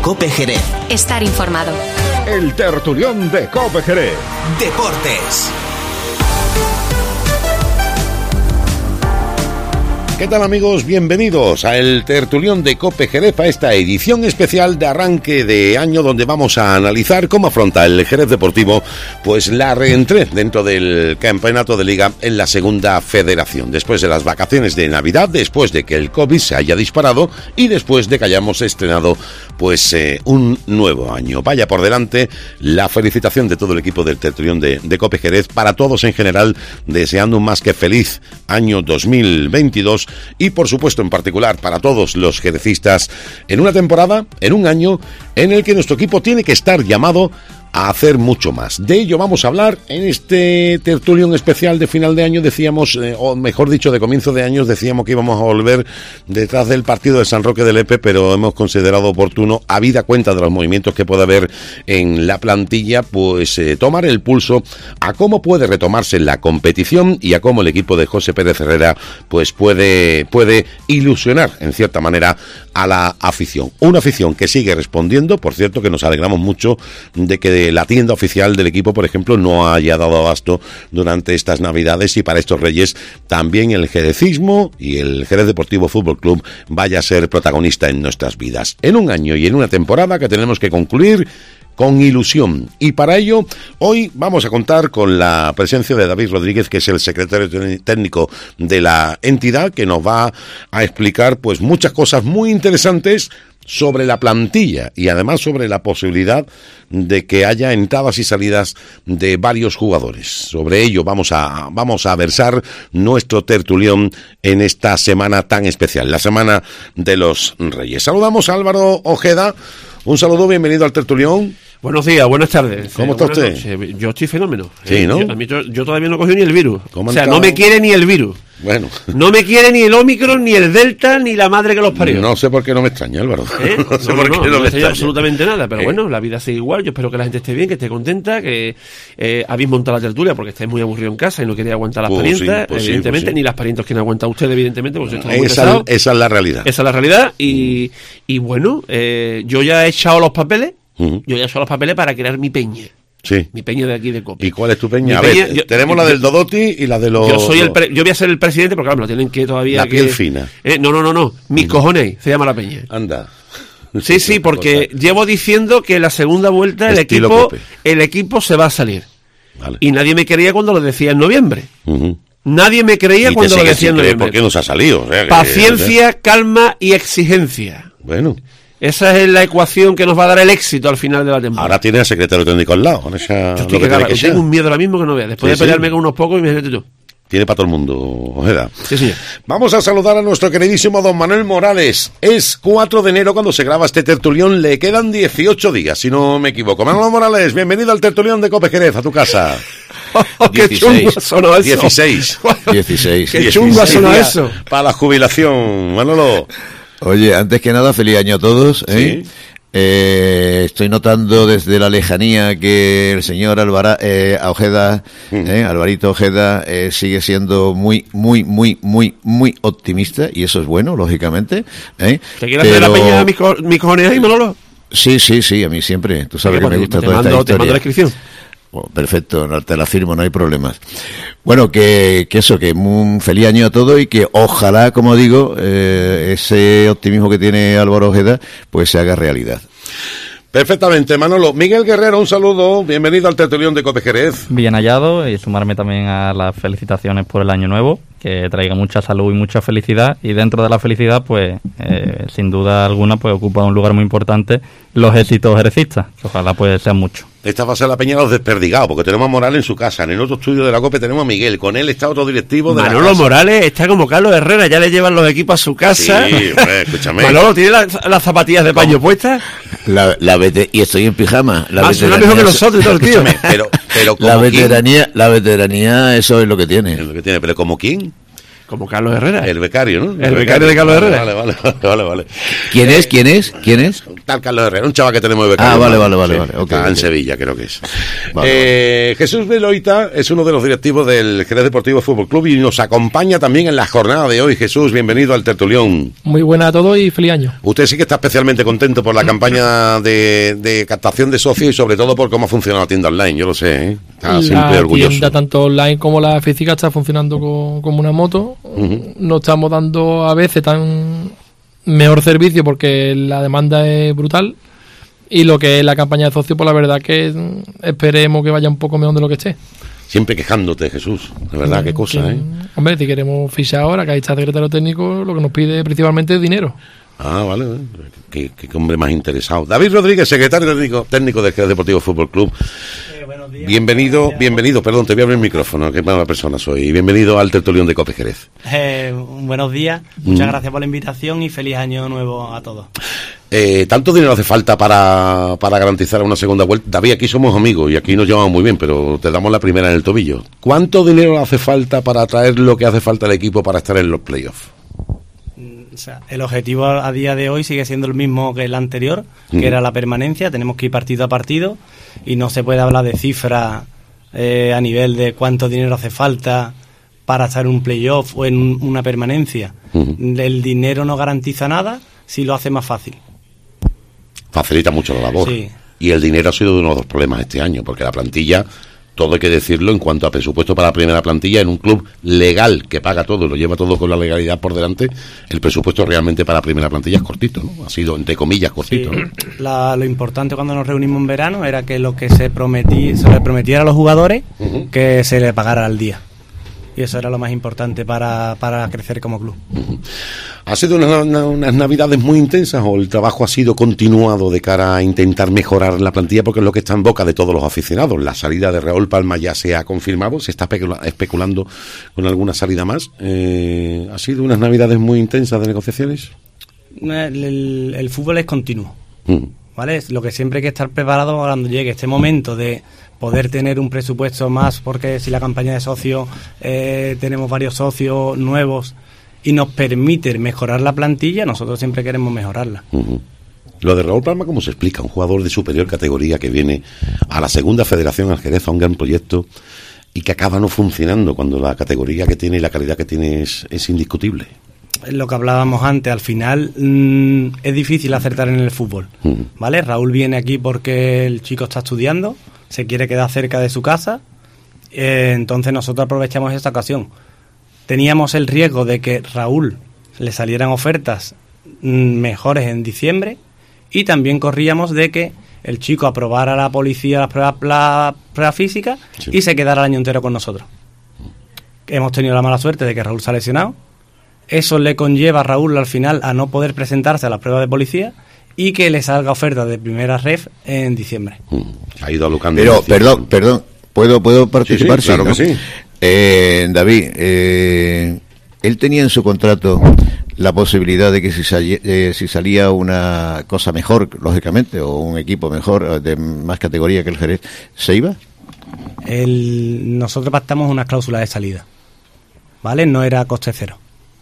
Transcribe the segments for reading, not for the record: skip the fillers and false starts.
COPE Jerez. Estar informado. El tertulión de COPE Jerez. Deportes. ¿Qué tal, amigos? Bienvenidos a el tertulión de COPE Jerez, a esta edición especial de arranque de año donde vamos a analizar cómo afronta el Jerez Deportivo pues la reentré dentro del campeonato de liga en la segunda federación, después de las vacaciones de Navidad, después de que el COVID se haya disparado y después de que hayamos estrenado pues un nuevo año. Vaya por delante la felicitación de todo el equipo del tertulión de COPE Jerez, para todos en general, deseando un más que feliz año 2022 y por supuesto en particular para todos los jerecistas en una temporada, en un año en el que nuestro equipo tiene que estar llamado a hacer mucho más. De ello vamos a hablar en este tertulión especial de final de año. Decíamos, o mejor dicho, de comienzo de años, decíamos que íbamos a volver detrás del partido de San Roque del Lepe, pero hemos considerado oportuno, habida cuenta de los movimientos que puede haber en la plantilla, pues tomar el pulso a cómo puede retomarse la competición y a cómo el equipo de José Pérez Herrera pues puede ilusionar en cierta manera a la afición. Una afición que sigue respondiendo, por cierto, que nos alegramos mucho de que la tienda oficial del equipo, por ejemplo, no haya dado abasto durante estas Navidades, y para estos Reyes también el jerecismo y el Jerez Deportivo Fútbol Club vaya a ser protagonista en nuestras vidas. En un año y en una temporada que tenemos que concluir con ilusión, y para ello hoy vamos a contar con la presencia de David Rodríguez, que es el secretario técnico de la entidad, que nos va a explicar pues muchas cosas muy interesantes sobre la plantilla y además sobre la posibilidad de que haya entradas y salidas de varios jugadores. Sobre ello vamos a versar nuestro tertulión en esta semana tan especial, la semana de los Reyes. Saludamos a Álvaro Ojeda. Un saludo, bienvenido al tertulión. Buenos días, buenas tardes. ¿Cómo está usted? Noches. Yo estoy fenómeno. Sí, ¿no? Yo todavía no he cogido ni el virus. O sea, no me quiere ni el virus. Bueno. No me quiere ni el Omicron, ni el Delta, ni la madre que los parió. No sé por qué no me extraña, Álvaro. No sé por qué no me extraña absolutamente nada. Pero bueno, la vida sigue igual. Yo espero que la gente esté bien, que esté contenta, que habéis montado la tertulia porque estáis muy aburrido en casa y no queréis aguantar las parientas, evidentemente, ni las parientas que no aguanta usted, evidentemente, porque esa es la realidad. Esa es la realidad. Y bueno, yo ya he echado los papeles. Yo ya he echado los papeles para crear mi peña. Sí. Mi peña de aquí de COPE. ¿Y cuál es tu peña? Tenemos la del Dodoti y la de los... Yo voy a ser el presidente, porque claro, me lo tienen que todavía... La piel fina. No. Mis cojones se llama la peña. Anda. Sí, porque llevo diciendo que la segunda vuelta el equipo se va a salir. Vale. Y nadie me creía cuando lo decía en noviembre. Nadie me creía cuando lo decía en noviembre. ¿Por qué nos ha salido? O sea, Paciencia, calma y exigencia. Bueno. Esa es la ecuación que nos va a dar el éxito al final de la temporada. Ahora tiene al secretario técnico al lado. Yo tengo un miedo ahora mismo que no veas. Después de pelearme con unos pocos, imagínate tú. Tiene para todo el mundo, Ojeda. Sí, señor. Vamos a saludar a nuestro queridísimo don Manuel Morales. Es 4 de enero cuando se graba este tertulión. Le quedan 18 días, si no me equivoco. Manuel Morales, bienvenido al tertulión de COPE Jerez, a tu casa. ¡Qué chungo sonó eso! 16. ¡Qué chungo sonó eso! Para la jubilación, Manolo. Oye, antes que nada, feliz año a todos. ¿Sí? Estoy notando desde la lejanía que el señor Ojeda, Alvarito Ojeda, sigue siendo muy optimista, y eso es bueno, lógicamente. ¿Te quieres hacer la peña mis cojones ahí, Manolo? Sí, a mí siempre. Tú sabes que me gusta toda esta historia. Te mando la inscripción. Oh, perfecto, te la firmo, no hay problemas. Bueno, que un feliz año a todos, y que ojalá, como digo, ese optimismo que tiene Álvaro Ojeda pues se haga realidad. Perfectamente, Manolo. Miguel Guerrero, un saludo, bienvenido al tertulión de COPE Jerez. Bien hallado, y sumarme también a las felicitaciones por el año nuevo, que traiga mucha salud y mucha felicidad, y dentro de la felicidad, pues, sin duda alguna, pues ocupa un lugar muy importante los éxitos jerecistas, que ojalá pues sean muchos. Esta va a ser la peña de los desperdigados, porque tenemos a Morales en su casa. En el otro estudio de la COPE tenemos a Miguel. Con él está otro directivo de Manolo Morales está como Carlos Herrera, ya le llevan los equipos a su casa. Sí, hombre, escúchame. Manolo, ¿tiene las zapatillas de paño puestas? Y estoy en pijama. Suena mejor que nosotros, todo, tío. Pero la veteranía, eso es lo que tiene. Es lo que tiene, pero ¿como quién? Como Carlos Herrera. El becario, ¿no? El becario de Carlos Herrera. Vale. ¿Quién es? Tal Carlos Herrera, un chaval que tenemos de becario. Vale. Okay, está en Sevilla, creo que es. Vale. Jesús Beloita es uno de los directivos del Jerez Deportivo Fútbol Club y nos acompaña también en la jornada de hoy. Jesús, bienvenido al tertulión. Muy buena a todos y feliz año. Usted sí que está especialmente contento por la campaña de captación de socios y sobre todo por cómo ha funcionado la tienda online, yo lo sé, ¿eh? Está siempre orgulloso. La tienda tanto online como la física está funcionando como una moto. Nos estamos dando a veces tan mejor servicio porque la demanda es brutal, y lo que es la campaña de socios, pues la verdad que esperemos que vaya un poco mejor de lo que esté. Siempre quejándote, Jesús, de verdad, qué cosa, ¿eh? Hombre, si queremos fichar ahora, que ahí está secretario técnico, lo que nos pide principalmente es dinero. Vale. Qué hombre más interesado. David Rodríguez, secretario técnico del Jerez Deportivo Fútbol Club. Buenos días. Bienvenido, perdón, te voy a abrir el micrófono, qué mala persona soy. Bienvenido al tertulión de COPE Jerez. Buenos días, muchas gracias por la invitación y feliz año nuevo a todos. ¿Tanto dinero hace falta para garantizar una segunda vuelta? David, aquí somos amigos y aquí nos llevamos muy bien, pero te damos la primera en el tobillo. ¿Cuánto dinero hace falta para traer lo que hace falta al equipo para estar en los playoffs? O sea, el objetivo a día de hoy sigue siendo el mismo que el anterior, que era la permanencia. Tenemos que ir partido a partido y no se puede hablar de cifras a nivel de cuánto dinero hace falta para estar en un playoff o en una permanencia. El dinero no garantiza nada, si lo hace más fácil. Facilita mucho la labor. Sí. Y el dinero ha sido uno de los problemas este año, porque la plantilla, todo hay que decirlo en cuanto a presupuesto para la primera plantilla, en un club legal que paga todo y lo lleva todo con la legalidad por delante, el presupuesto realmente para la primera plantilla es cortito, ¿no? Ha sido, entre comillas, cortito, sí. ¿no? Lo importante cuando nos reunimos en verano era que lo que se le prometiera a los jugadores, que se le pagara al día. Y eso era lo más importante para crecer como club. ¿Ha sido unas navidades muy intensas o el trabajo ha sido continuado de cara a intentar mejorar la plantilla? Porque es lo que está en boca de todos los aficionados. La salida de Raúl Palma ya se ha confirmado, se está especulando con alguna salida más. ¿Ha sido unas navidades muy intensas de negociaciones? El fútbol es continuo, ¿vale? Lo que siempre hay que estar preparado cuando llegue este momento de poder tener un presupuesto más, porque si la campaña de socios, tenemos varios socios nuevos y nos permite mejorar la plantilla, nosotros siempre queremos mejorarla. Lo de Raúl Palma, ¿cómo se explica? Un jugador de superior categoría que viene a la segunda federación al Jerez, a un gran proyecto, y que acaba no funcionando cuando la categoría que tiene y la calidad que tiene es indiscutible. Lo que hablábamos antes, al final es difícil acertar en el fútbol, ¿vale? Raúl viene aquí porque el chico está estudiando, se quiere quedar cerca de su casa, entonces nosotros aprovechamos esta ocasión. Teníamos el riesgo de que Raúl le salieran ofertas mejores en diciembre, y también corríamos de que el chico aprobara a la policía las pruebas físicas y se quedara el año entero con nosotros. Hemos tenido la mala suerte de que Raúl se ha lesionado. Eso le conlleva a Raúl al final a no poder presentarse a las pruebas de policía y que le salga oferta de primera ref en diciembre. Ha ido alocando. Pero, perdón, ¿puedo participar? Sí, claro, ¿no? Que sí. David, él tenía en su contrato la posibilidad de que si salía una cosa mejor, lógicamente, o un equipo mejor, de más categoría que el Jerez, ¿se iba? Nosotros pactamos unas cláusulas de salida, ¿vale? No era coste cero.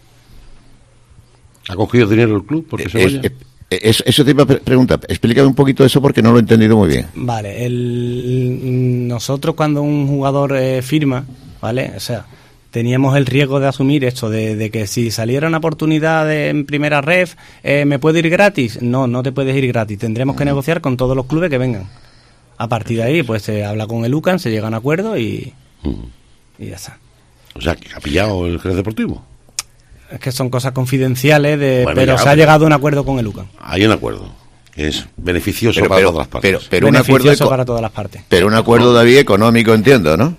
¿Ha cogido dinero el club porque se vaya? Eso te iba a preguntar. Explícame un poquito eso porque no lo he entendido muy bien. Vale, nosotros cuando un jugador firma, ¿vale? O sea, teníamos el riesgo de asumir esto, de que si saliera una oportunidad en primera ref, ¿me puedo ir gratis? No te puedes ir gratis. Tendremos que negociar con todos los clubes que vengan. A partir de ahí, pues se habla con el UCAN, se llega a un acuerdo y ya está. O sea, que ha pillado el Jerez Deportivo. Es que son cosas confidenciales, pero se ha llegado a un acuerdo con el UCAN. Hay un acuerdo que es beneficioso para todas las partes. Pero un acuerdo para todas las partes. Pero un acuerdo, David, económico, entiendo, ¿no?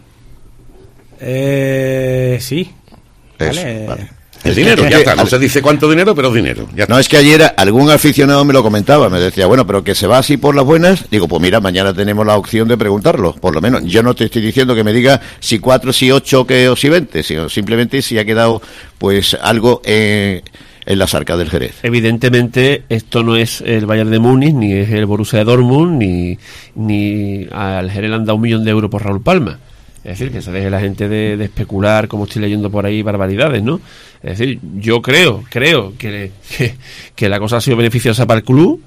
Sí. Vale. El dinero, ya está. No se dice cuánto dinero, pero dinero. Ya no, es que ayer algún aficionado me lo comentaba, me decía, bueno, pero que se va así por las buenas. Digo, pues mira, mañana tenemos la opción de preguntarlo, por lo menos. Yo no te estoy diciendo que me diga si 4, si 8 o si 20, sino simplemente si ha quedado pues algo en las arcas del Jerez. Evidentemente, esto no es el Bayern de Múnich, ni es el Borussia Dortmund, ni al Jerez le han dado 1 millón de euros por Raúl Palma. Es decir, que se deje la gente de especular, como estoy leyendo por ahí, barbaridades, ¿no? Es decir, yo creo que la cosa ha sido beneficiosa para el club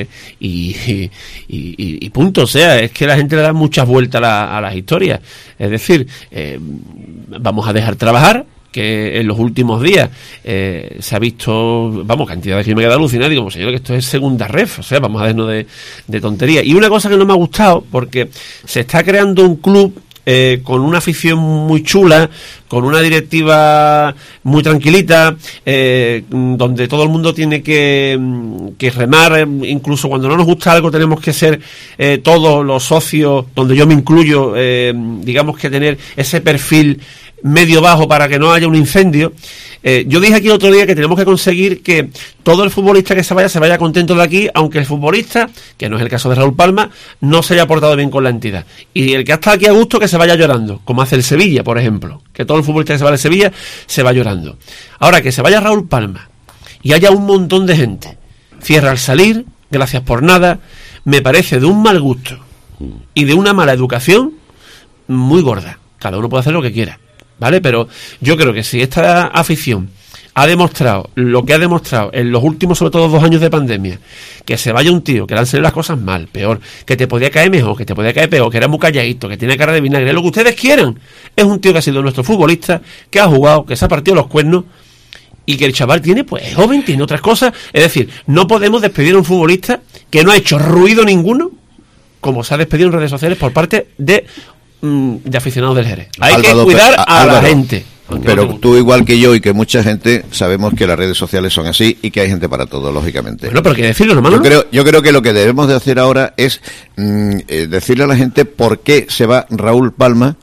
y punto. O sea, es que la gente le da muchas vueltas a las historias. Es decir, vamos a dejar trabajar, que en los últimos días se ha visto, cantidad que me queda alucinada. Digo, señor, que esto es segunda ref, o sea, vamos a dejarnos de tonterías. Y una cosa que no me ha gustado, porque se está creando un club con una afición muy chula, con una directiva muy tranquilita, donde todo el mundo tiene que remar, incluso cuando no nos gusta algo tenemos que ser todos los socios, donde yo me incluyo, digamos que tener ese perfil medio bajo para que no haya un incendio. Yo dije aquí el otro día que tenemos que conseguir que todo el futbolista que se vaya contento de aquí, aunque el futbolista, que no es el caso de Raúl Palma, no se haya portado bien con la entidad. Y el que está aquí a gusto, que se vaya llorando, como hace el Sevilla, por ejemplo, que todo el futbolista que se va de Sevilla se va llorando. Ahora, que se vaya Raúl Palma y haya un montón de gente, cierra al salir, gracias por nada, me parece de un mal gusto y de una mala educación muy gorda. Cada uno puede hacer lo que quiera, ¿vale? Pero yo creo que si esta afición ha demostrado lo que ha demostrado en los últimos, sobre todo 2 años de pandemia, que se vaya un tío, que le han salido las cosas mal, peor, que te podía caer mejor, que te podía caer peor, que era muy calladito, que tiene cara de vinagre, lo que ustedes quieran, es un tío que ha sido nuestro futbolista, que ha jugado, que se ha partido los cuernos, y que el chaval tiene, pues es joven, tiene otras cosas. Es decir, no podemos despedir a un futbolista que no ha hecho ruido ninguno, como se ha despedido en redes sociales por parte de aficionados del Jerez. Hay Álvaro, que cuidar a la gente. Pero tú, igual que yo y que mucha gente, sabemos que las redes sociales son así y que hay gente para todo, lógicamente. Bueno, pero hay que decirlo, hermano. Yo creo que lo que debemos de hacer ahora es decirle a la gente por qué se va Raúl Palma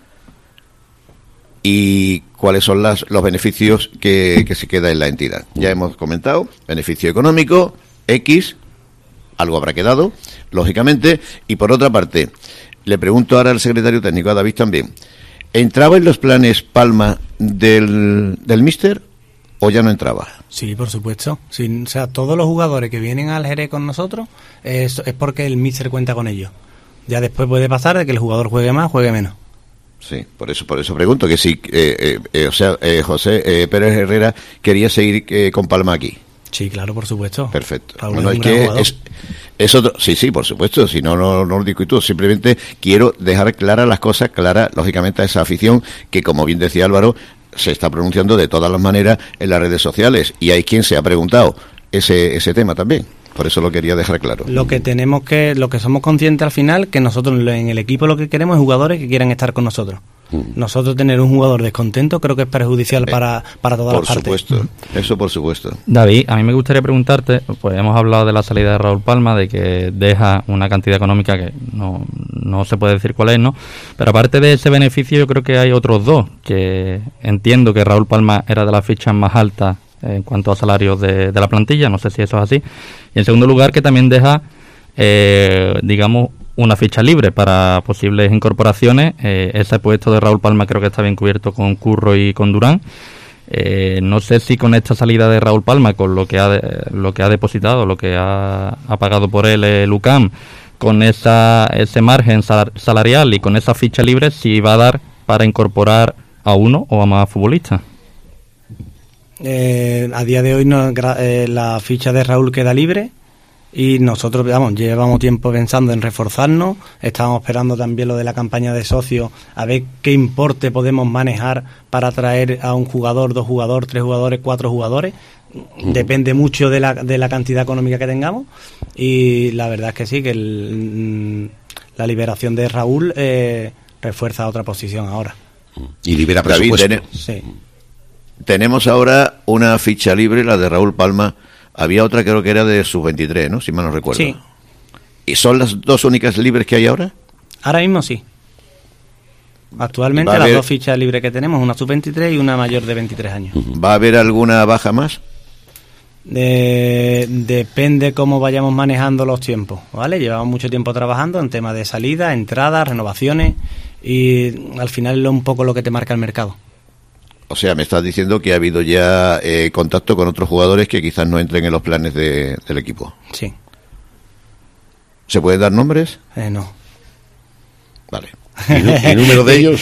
y cuáles son los beneficios que se queda en la entidad. Ya hemos comentado, beneficio económico, X, algo habrá quedado, lógicamente. Y por otra parte, le pregunto ahora al secretario técnico, a David también, ¿entraba en los planes Palma del míster o ya no entraba? Sí, por supuesto. Sí, o sea, todos los jugadores que vienen al Jerez con nosotros es porque el míster cuenta con ellos. Ya después puede pasar de que el jugador juegue más, juegue menos. Sí, por eso pregunto que si, José Pérez Herrera quería seguir con Palma aquí. Sí, claro, por supuesto. Perfecto. Raúl es que es otro, sí, por supuesto, si no lo discuto, simplemente quiero dejar claras las cosas, lógicamente a esa afición que, como bien decía Álvaro, se está pronunciando de todas las maneras en las redes sociales, y hay quien se ha preguntado ese tema también. Por eso lo quería dejar claro. Lo que somos conscientes al final, que nosotros en el equipo lo que queremos es jugadores que quieran estar con nosotros. Nosotros tener un jugador descontento creo que es perjudicial para todas las partes. Por supuesto, eso por supuesto. David, a mí me gustaría preguntarte, pues hemos hablado de la salida de Raúl Palma, de que deja una cantidad económica que no se puede decir cuál es, ¿no? Pero aparte de ese beneficio, yo creo que hay otros dos, que entiendo que Raúl Palma era de las fichas más altas en cuanto a salarios de la plantilla, no sé si eso es así. Y en segundo lugar, que también deja, digamos, una ficha libre para posibles incorporaciones. Ese puesto de Raúl Palma creo que está bien cubierto con Curro y con Durán. No sé si con esta salida de Raúl Palma, con lo que ha depositado, lo que ha pagado por él el UCAM, con ese margen salarial y con esa ficha libre, si va a dar para incorporar a uno o a más futbolistas. A día de hoy la ficha de Raúl queda libre y nosotros llevamos tiempo pensando en reforzarnos. Estábamos esperando también lo de la campaña de socios, a ver qué importe podemos manejar para traer a un jugador, 2 jugadores, 3 jugadores, 4 jugadores. Depende mucho de la cantidad económica que tengamos, y la verdad es que sí, que la liberación de Raúl refuerza otra posición ahora. Y libera presupuesto. Sí. Tenemos ahora una ficha libre, la de Raúl Palma. Había otra, creo que era de sub-23, ¿no? Si mal no recuerdo. Sí. ¿Y son las 2 únicas libres que hay ahora? Ahora mismo sí. Actualmente las 2 fichas libres que tenemos, una sub-23 y una mayor de 23 años. ¿Va a haber alguna baja más? Depende cómo vayamos manejando los tiempos, ¿vale? Llevamos mucho tiempo trabajando en temas de salida, entradas, renovaciones, y al final es un poco lo que te marca el mercado. O sea, me estás diciendo que ha habido ya contacto con otros jugadores que quizás no entren en los planes del equipo. Sí. ¿Se pueden dar nombres? No. Vale. ¿Y número de ellos?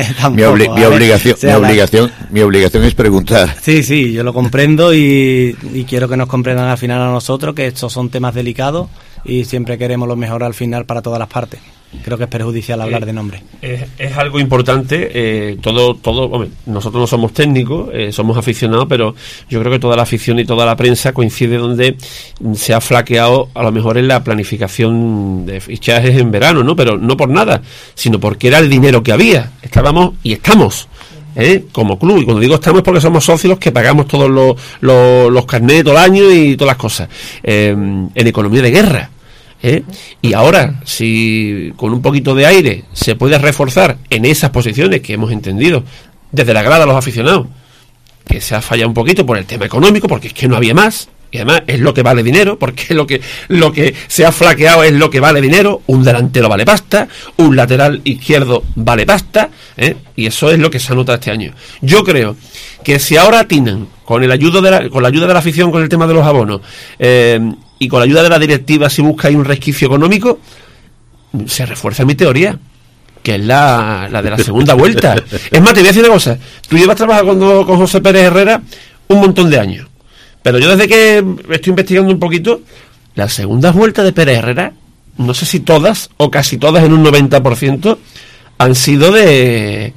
Mi obligación es preguntar. Sí, yo lo comprendo y quiero que nos comprendan al final a nosotros, que estos son temas delicados y siempre queremos lo mejor al final para todas las partes. Creo que es perjudicial hablar de nombre. Es algo importante, hombre, nosotros no somos técnicos, somos aficionados, pero yo creo que toda la afición y toda la prensa coincide donde se ha flaqueado a lo mejor en la planificación de fichajes en verano, ¿no? Pero no por nada, sino porque era el dinero que había. Estábamos y estamos como club, y cuando digo estamos es porque somos socios los que pagamos todos los carnets todo el año y todas las cosas, en economía de guerra. Y ahora, si con un poquito de aire se puede reforzar en esas posiciones que hemos entendido desde la grada a los aficionados, que se ha fallado un poquito por el tema económico, porque es que no había más, y además es lo que vale dinero, porque lo que se ha flaqueado es lo que vale dinero. Un delantero vale pasta, un lateral izquierdo vale pasta, y eso es lo que se ha notado este año. Yo creo que si ahora atinan con la ayuda de la afición con el tema de los abonos, y con la ayuda de la directiva, si busca ahí un resquicio económico, se refuerza mi teoría, que es la de la segunda vuelta. Es más, te voy a decir una cosa. Tú llevas trabajando con José Pérez Herrera un montón de años, pero yo desde que estoy investigando un poquito, las segundas vueltas de Pérez Herrera, no sé si todas o casi todas, en un 90%, han sido de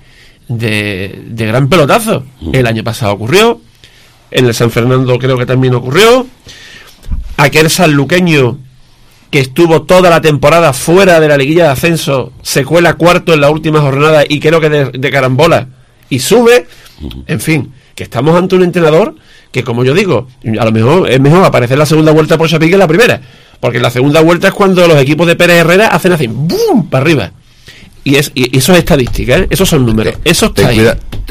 gran pelotazo. El año pasado ocurrió, en el San Fernando creo que también ocurrió. Aquel sanluqueño que estuvo toda la temporada fuera de la liguilla de ascenso se cuela cuarto en la última jornada y creo que de carambola y sube. En fin, que estamos ante un entrenador que, como yo digo, a lo mejor es mejor aparecer en la segunda vuelta por Chapique que en la primera, porque en la segunda vuelta es cuando los equipos de Pérez Herrera hacen así, ¡bum!, para arriba. Y eso es estadística, esos son números, eso está ahí.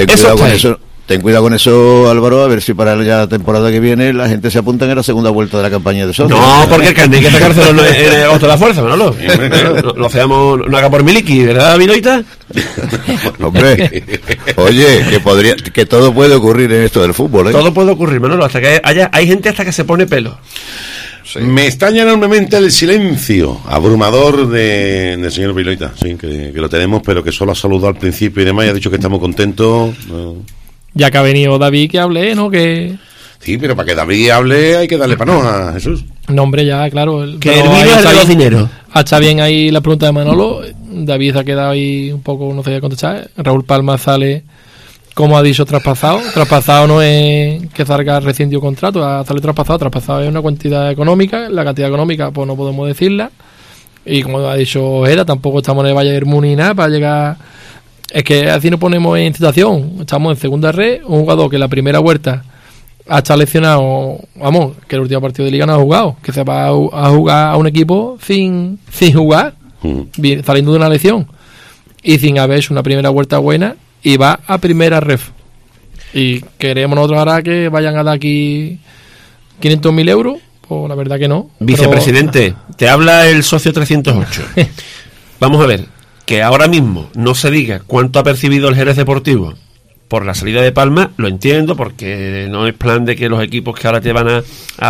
Ten cuidado con eso, Álvaro, a ver si para la temporada que viene la gente se apunta en la segunda vuelta de la campaña de socios. No, porque el carnet hay que sacárselo en otro de la fuerza, Manolo. Lo hacemos, no haga por Miliki, ¿verdad, Viloita? Hombre, oye, que todo puede ocurrir en esto del fútbol, ¿eh? Todo puede ocurrir, Manolo, hasta que hay gente hasta que se pone pelo. Sí. Me extraña enormemente el silencio abrumador del señor Viloita, sí, que lo tenemos, pero que solo ha saludado al principio y demás, y ha dicho que estamos contentos. Ya que ha venido David, que hable, ¿no? Que... Sí, pero para que David hable hay que darle panoja, Jesús. No, hombre, ya, claro. Que el vídeo es de los dineros. Está bien ahí la pregunta de Manolo. David se ha quedado ahí un poco, no sé qué contestar. Raúl Palma sale, como ha dicho, traspasado. Traspasado no es que salga rescindido contrato, sale traspasado. Traspasado es una cantidad económica. La cantidad económica, pues no podemos decirla. Y como ha dicho Ojeda, tampoco estamos en el Bayern Múnich nada para llegar... Es que así nos ponemos en situación. Estamos en segunda red, un jugador que la primera vuelta ha estado lesionado, vamos, que el último partido de liga no ha jugado, que se va a jugar a un equipo sin jugar, saliendo de una lesión y sin haber hecho una primera vuelta buena, y va a primera ref. Y queremos nosotros ahora que vayan a dar aquí 500.000 euros, pues la verdad que no. Vicepresidente, te habla el socio 308. Vamos a ver, que ahora mismo no se diga cuánto ha percibido el Jerez Deportivo por la salida de Palma, lo entiendo, porque no es plan de que los equipos que ahora te van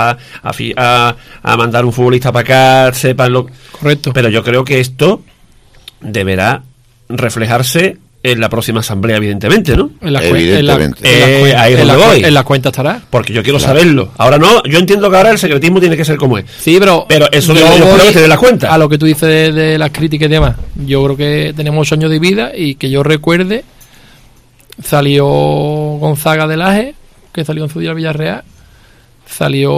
a mandar un futbolista para acá sepan lo correcto. Pero yo creo que esto deberá reflejarse en la próxima asamblea, evidentemente, ¿no? En las cuentas estará. Porque yo quiero saberlo. Ahora no, yo entiendo que ahora el secretismo tiene que ser como es. Sí, pero eso yo creo que te dé las cuentas. A lo que tú dices de las críticas y demás, yo creo que tenemos 8 años de vida y que yo recuerde, salió Gonzaga de Laje, que salió en su día al Villarreal, salió,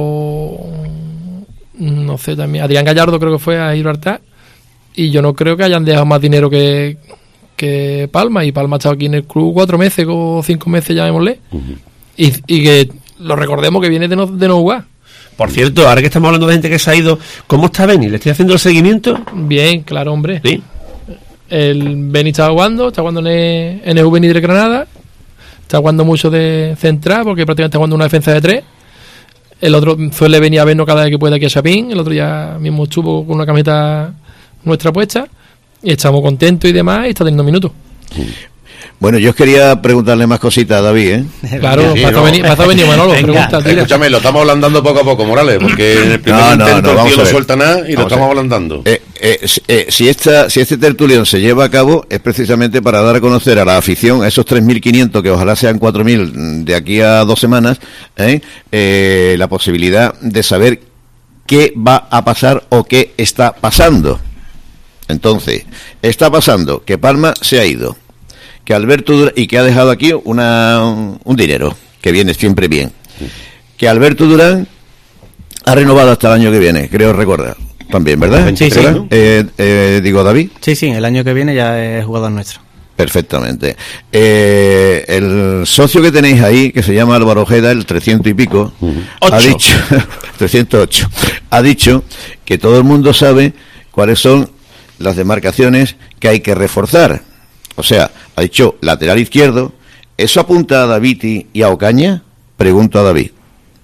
no sé, también Adrián Gallardo creo que fue a Gibraltar, y yo no creo que hayan dejado más dinero que Palma, y Palma ha estado aquí en el club 4 meses o 5 meses, llamémosle, y que lo recordemos que viene de no jugar. Por cierto, ahora que estamos hablando de gente que se ha ido, ¿cómo está Beni? ¿Le estoy haciendo el seguimiento? Bien, claro, hombre. Sí. El Beni está jugando en el juvenil de Granada, está jugando mucho de central, porque prácticamente está jugando una defensa de 3. El otro suele venir a vernos cada vez que puede aquí a Chapín, el otro ya mismo estuvo con una camiseta nuestra puesta, y estamos contentos y demás, y está teniendo minutos. Bueno, yo quería preguntarle más cositas a David, ¿eh? Claro, vas a venir, Manolo, pregunta. Escúchame, lo estamos ablandando poco a poco, Morales, porque en el primer intento el tío no suelta nada y lo estamos ablandando. si este tertulión se lleva a cabo es precisamente para dar a conocer a la afición, a esos 3.500 que ojalá sean 4.000 de aquí a 2 semanas, la posibilidad de saber qué va a pasar o qué está pasando. Entonces, está pasando que Palma se ha ido, que Alberto Durán, y que ha dejado aquí un dinero que viene siempre bien, que Alberto Durán ha renovado hasta el año que viene, creo recordar también, ¿verdad? Sí, sí. Digo, David. Sí, el año que viene ya es jugador nuestro. Perfectamente. El socio que tenéis ahí, que se llama Álvaro Ojeda, el 300 y pico, ha dicho 308, ha dicho que todo el mundo sabe cuáles son las demarcaciones que hay que reforzar. O sea, ha dicho lateral izquierdo. ¿Eso apunta a Daviti y a Ocaña? Pregunto a David.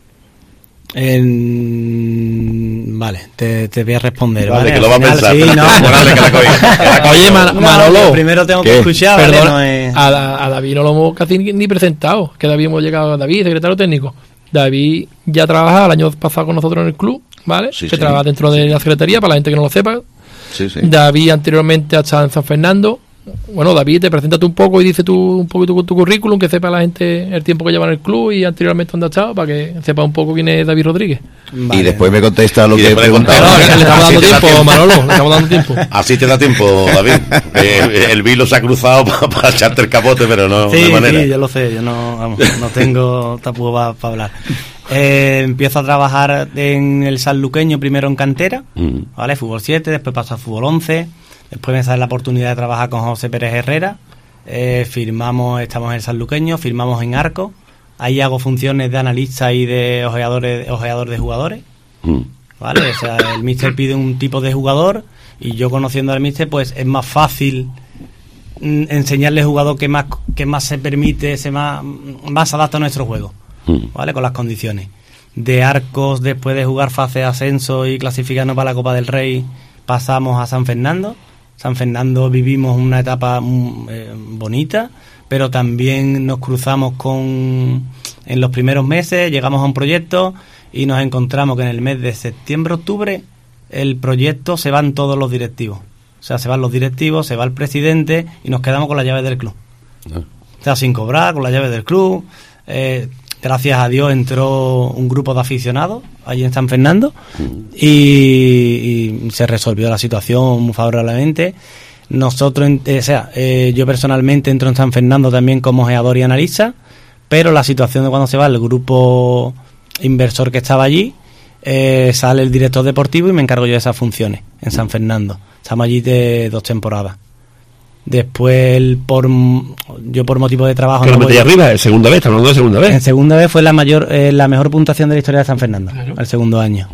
Vale, te voy a responder. Vale, ¿vale? que lo va a pensar. Sí, no. Oye, Manolo. Primero tengo que escuchar. Perdona, ¿vale? a David no lo hemos casi ni presentado. Que David hemos llegado a David, secretario técnico. David ya trabaja el año pasado con nosotros en el club, ¿vale? Sí, que trabaja dentro de la secretaría, para la gente que no lo sepa. Sí, sí. David anteriormente ha estado en San Fernando. Bueno, David, te preséntate un poco y dice un poquito tu currículum, que sepa la gente el tiempo que lleva en el club y anteriormente dónde ha estado, para que sepa un poco quién es David Rodríguez. Vale. Y después me contesta lo que he preguntado. No, le estamos dando tiempo, Manolo, le estamos dando tiempo. Así te da tiempo, David. El Vilo se ha cruzado para echarte el capote, pero no de manera. Sí, yo lo sé, yo no tengo tampoco para hablar. Empiezo a trabajar en el sanluqueño, primero en cantera, ¿vale? Fútbol 7, después paso a fútbol 11. Después me sale la oportunidad de trabajar con José Pérez Herrera. Estamos en el sanluqueño, firmamos en Arco. Ahí hago funciones de analista y de ojeador de jugadores. ¿Vale? O sea, el míster pide un tipo de jugador y yo, conociendo al míster, pues es más fácil enseñarle al jugador que más se permite, más adapta a nuestro juego, ¿vale? Con las condiciones. De Arcos, después de jugar fase de ascenso y clasificarnos para la Copa del Rey, pasamos a San Fernando. San Fernando vivimos una etapa bonita, pero también nos cruzamos en los primeros meses, llegamos a un proyecto y nos encontramos que en el mes de septiembre-octubre el proyecto se van todos los directivos. O sea, se van los directivos, se va el presidente y nos quedamos con las llaves del club. O sea, sin cobrar, con las llaves del club. Gracias a Dios entró un grupo de aficionados allí en San Fernando y se resolvió la situación muy favorablemente. Nosotros, yo personalmente entro en San Fernando también como ojeador y analista, pero la situación de cuando se va el grupo inversor que estaba allí, sale el director deportivo y me encargo yo de esas funciones en San Fernando. Estamos allí de 2 temporadas. Después, por motivo de trabajo... Que lo metí arriba, en segunda vez, estamos hablando de segunda vez. En segunda vez fue la mejor puntuación de la historia de San Fernando, claro. El segundo año.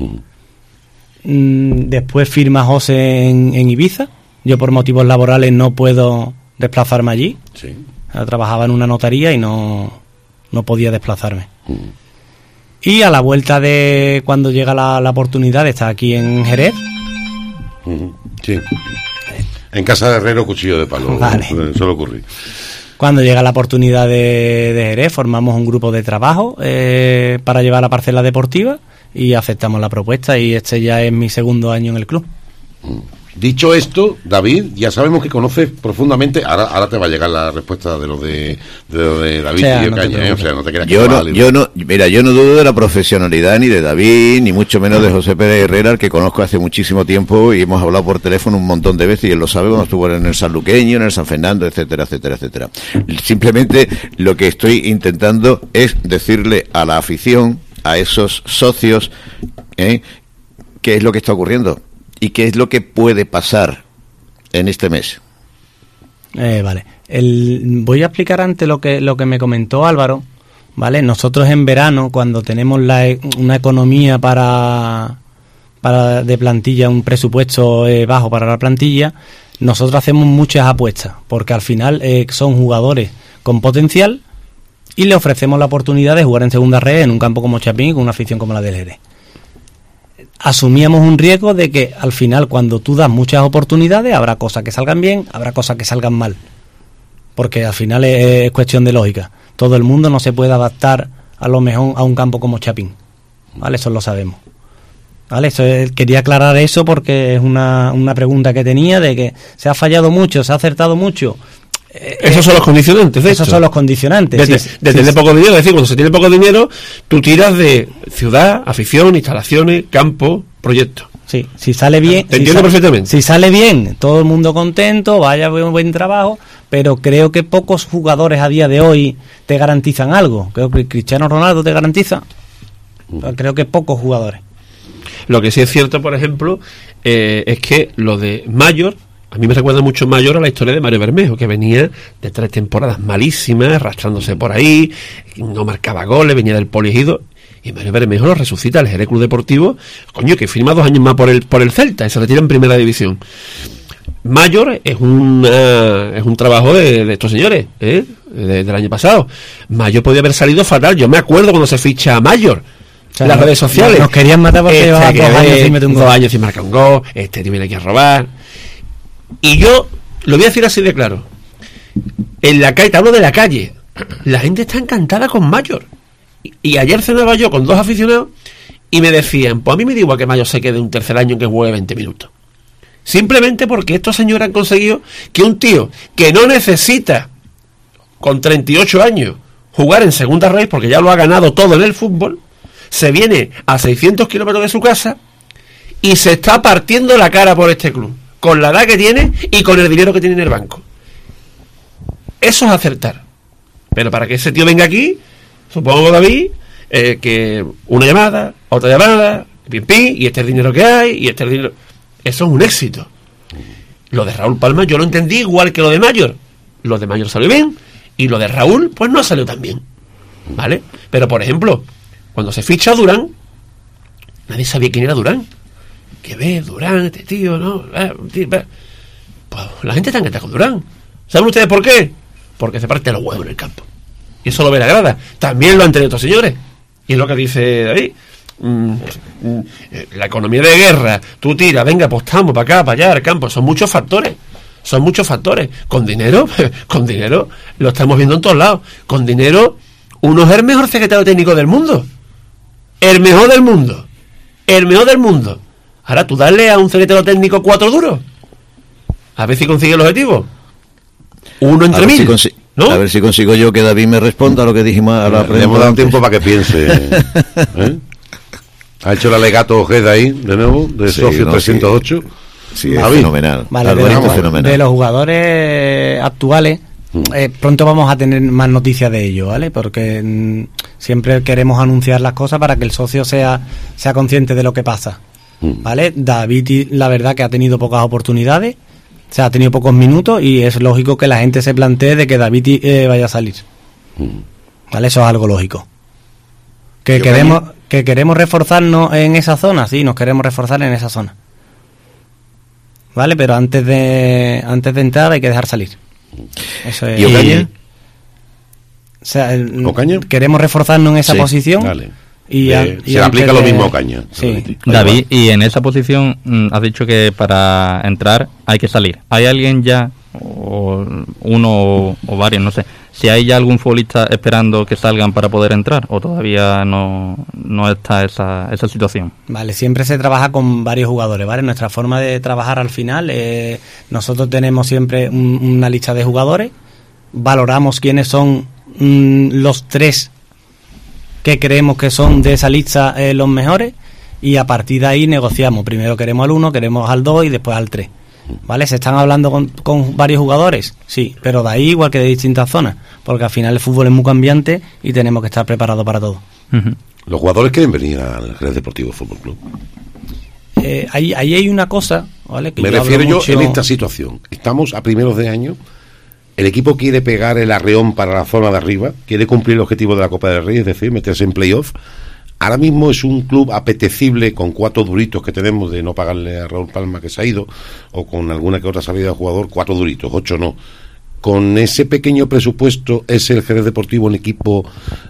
Después firma José en Ibiza. Yo por motivos laborales no puedo desplazarme allí. Sí. Trabajaba en una notaría y no podía desplazarme. Y a la vuelta de cuando llega la oportunidad de estar aquí en Jerez... Sí. En casa de herrero, cuchillo de palo. Vale. Suele ocurrir. Cuando llega la oportunidad de Jerez, formamos un grupo de trabajo para llevar la parcela deportiva y aceptamos la propuesta, y este ya es mi segundo año en el club. Dicho esto, David, ya sabemos que conoces profundamente. Ahora te va a llegar la respuesta de lo de David y Ocaña, o sea, no te creas que yo no dudo de la profesionalidad ni de David, ni mucho menos de José Pérez Herrera, al que conozco hace muchísimo tiempo y hemos hablado por teléfono un montón de veces, y él lo sabe, cuando estuvo en el Sanluqueño, en el San Fernando, etcétera, etcétera, etcétera. Simplemente lo que estoy intentando es decirle a la afición, a esos socios, qué es lo que está ocurriendo y qué es lo que puede pasar en este mes. Vale. Voy a explicar antes lo que me comentó Álvaro, ¿vale? Nosotros en verano, cuando tenemos una economía para de plantilla, un presupuesto bajo para la plantilla, nosotros hacemos muchas apuestas, porque al final son jugadores con potencial y le ofrecemos la oportunidad de jugar en segunda red en un campo como Chapín y con una afición como la del Jerez. Asumíamos un riesgo de que al final, cuando tú das muchas oportunidades, habrá cosas que salgan bien, habrá cosas que salgan mal, porque al final es cuestión de lógica. Todo el mundo no se puede adaptar a lo mejor a un campo como Chapín, ¿vale? Eso lo sabemos. Vale, quería aclarar eso porque es una pregunta que tenía de que se ha fallado mucho, se ha acertado mucho. Esos son los condicionantes, Esos son los condicionantes. Desde tener poco dinero, es decir, cuando se tiene poco dinero, tú tiras de ciudad, afición, instalaciones, campo, proyectos. Sí, si sale bien. Te entiendo perfectamente. Si sale bien, todo el mundo contento, vaya buen trabajo, pero creo que pocos jugadores a día de hoy te garantizan algo. Creo que Cristiano Ronaldo te garantiza. Creo que pocos jugadores. Lo que sí es cierto, por ejemplo, es que lo de Mayor, a mí me recuerda mucho Mayor a la historia de Mario Bermejo, que venía de 3 temporadas malísimas, arrastrándose por ahí, no marcaba goles, venía del Poliegido, y Mario Bermejo lo resucita al Jerez Club Deportivo, coño, que firma 2 años más por el Celta, y se retira en primera división. Mayor es un trabajo de estos señores, del año pasado. Mayor podía haber salido fatal, yo me acuerdo cuando se ficha a Mayor. O sea, las redes sociales. Nos querían matar porque llevaba 2 años sin meter un gol. 2 años sin marcar un gol, te viene aquí a robar. Y yo lo voy a decir así de claro. En la calle, te hablo de la calle, la gente está encantada con Mayor. Y ayer cenaba yo con 2 aficionados y me decían, pues a mí me da igual que Mayor se quede un tercer año que juegue 20 minutos. Simplemente porque estos señores han conseguido que un tío que no necesita, con 38 años, jugar en segunda raíz, porque ya lo ha ganado todo en el fútbol, se viene a 600 kilómetros de su casa y se está partiendo la cara por este club, con la edad que tiene y con el dinero que tiene en el banco. Eso es acertar. Pero para que ese tío venga aquí, supongo, David, que una llamada, otra llamada, pim, pim, y este es el dinero que hay, y este es el dinero... Eso es un éxito. Lo de Raúl Palma yo lo entendí igual que lo de Mayor. Lo de Mayor salió bien, y lo de Raúl, pues no salió tan bien. ¿Vale? Pero, por ejemplo, cuando se ficha a Durán, nadie sabía quién era Durán. ¿Qué ves, Durán, este tío, no? Pues la gente está encantada con Durán. ¿Saben ustedes por qué? Porque se parte los huevos en el campo. Y eso lo ve la grada. También lo han tenido otros señores. Y es lo que dice David. La economía de guerra, tú tiras, venga, apostamos para acá, para allá, al campo. Son muchos factores. Con dinero lo estamos viendo en todos lados. Con dinero, uno es el mejor secretario técnico del mundo. El mejor del mundo. Ahora tú darle a un secretario técnico 4 duros. A ver si consigue el objetivo. 1 entre 1000. ¿No? A ver si consigo yo que David me responda a lo que dijimos a la prensa. Le hemos dado tiempo para que piense. Ha hecho el alegato Ojeda ahí, de nuevo, de socio 308. Sí, es fenomenal. Vale, de los jugadores actuales, pronto vamos a tener más noticias de ello, ¿vale? Porque siempre queremos anunciar las cosas para que el socio sea consciente de lo que pasa, ¿vale? David, la verdad que ha tenido pocas oportunidades, o sea, ha tenido pocos minutos, y es lógico que la gente se plantee de que David vaya a salir, ¿vale? Eso es algo lógico. Que queremos reforzarnos en esa zona, sí, nos queremos reforzar en esa zona, ¿vale? Pero antes de entrar hay que dejar salir. Eso es. ¿Y Ocaña? O sea, ¿Ocaña? Queremos reforzarnos en esa posición. Vale. Y se le aplica lo mismo a Ocaña. Sí. David, y en esa posición has dicho que para entrar hay que salir. ¿Hay alguien ya, o uno o varios, no sé, si hay ya algún futbolista esperando que salgan para poder entrar, o todavía no está esa situación? Vale, siempre se trabaja con varios jugadores, ¿vale? Nuestra forma de trabajar al final, nosotros tenemos siempre una lista de jugadores, valoramos quiénes son los 3 que creemos que son de esa lista los mejores, y a partir de ahí negociamos. Primero queremos al 1, queremos al 2 y después al 3. ¿Vale? ¿Se están hablando con varios jugadores? Sí, pero de ahí igual que de distintas zonas, porque al final el fútbol es muy cambiante y tenemos que estar preparados para todo. ¿Los jugadores quieren venir al Jerez Deportivo Fútbol Club? Ahí hay una cosa, ¿vale? Que me refiero yo en esta situación. Estamos a primeros de año, el equipo quiere pegar el arreón para la zona de arriba, quiere cumplir el objetivo de la Copa del Rey, es decir, meterse en playoff. Ahora mismo es un club apetecible, con 4 duritos que tenemos de no pagarle a Raúl Palma, que se ha ido, o con alguna que otra salida de jugador, 4 duritos, 8 no. Con ese pequeño presupuesto, ¿es el Jerez Deportivo un equipo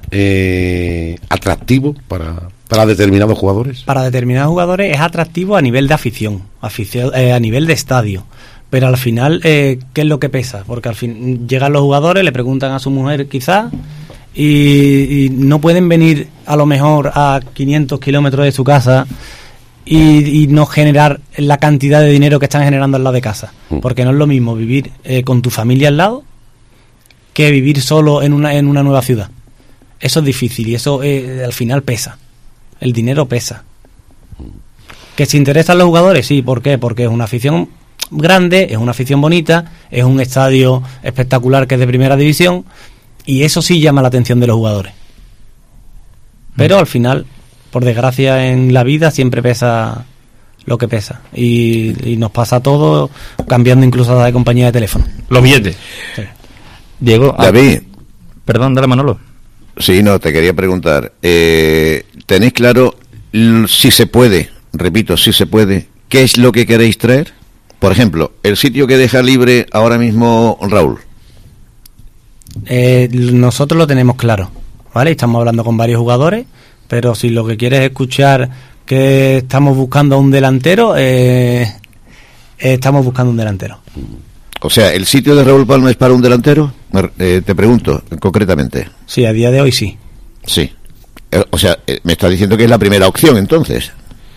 atractivo para determinados jugadores? Para determinados jugadores es atractivo a nivel de afición, a nivel de estadio. Pero al final, ¿qué es lo que pesa? Porque al fin llegan los jugadores, le preguntan a su mujer quizás, y no pueden venir a lo mejor a 500 kilómetros de su casa y no generar la cantidad de dinero que están generando al lado de casa. Porque no es lo mismo vivir con tu familia al lado que vivir solo en una nueva ciudad. Eso es difícil y eso al final pesa. El dinero pesa. ¿Que se interesan los jugadores? Sí, ¿por qué? Porque es una afición grande, es una afición bonita, es un estadio espectacular que es de primera división y eso sí llama la atención de los jugadores. Pero al final, por desgracia en la vida siempre pesa lo que pesa y nos pasa todo cambiando incluso de compañía de teléfono. Los billetes. Sí. Diego, David. Perdón, dale, Manolo. Sí, no, te quería preguntar, ¿tenéis claro si se puede, repito, si se puede, qué es lo que queréis traer? Por ejemplo, el sitio que deja libre ahora mismo Raúl. Nosotros lo tenemos claro, ¿vale? Estamos hablando con varios jugadores, pero si lo que quieres es escuchar que estamos buscando a un delantero, estamos buscando un delantero. O sea, ¿el sitio de Raúl Palma es para un delantero? Te pregunto, concretamente. Sí, a día de hoy sí. Sí. O sea, me está diciendo que es la primera opción, entonces.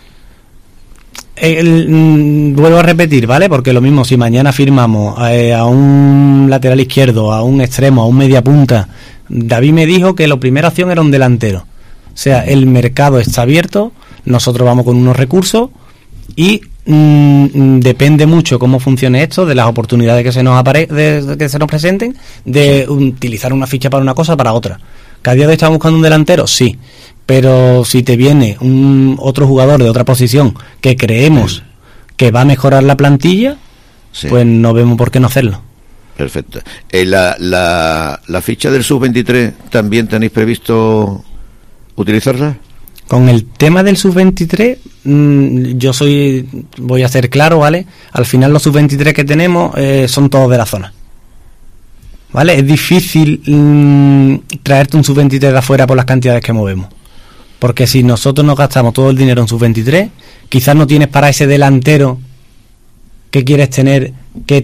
Vuelvo a repetir, ¿vale? Porque lo mismo, si mañana firmamos a un lateral izquierdo, a un extremo, a un media punta, David me dijo que la primera opción era un delantero. O sea, el mercado está abierto, nosotros vamos con unos recursos y depende mucho cómo funcione esto, de las oportunidades que se nos que se nos presenten, de utilizar una ficha para una cosa para otra. ¿Cada día de hoy estamos buscando un delantero? Sí, pero si te viene otro jugador de otra posición que creemos que va a mejorar la plantilla, sí, pues no vemos por qué no hacerlo. Perfecto. La ficha del sub-23 ¿también tenéis previsto utilizarla? Con el tema del sub-23, voy a ser claro, ¿vale? Al final los sub-23 que tenemos son todos de la zona, ¿vale? Es difícil traerte un sub-23 de afuera por las cantidades que movemos. Porque si nosotros nos gastamos todo el dinero en sub-23, quizás no tienes para ese delantero que quieres tener, que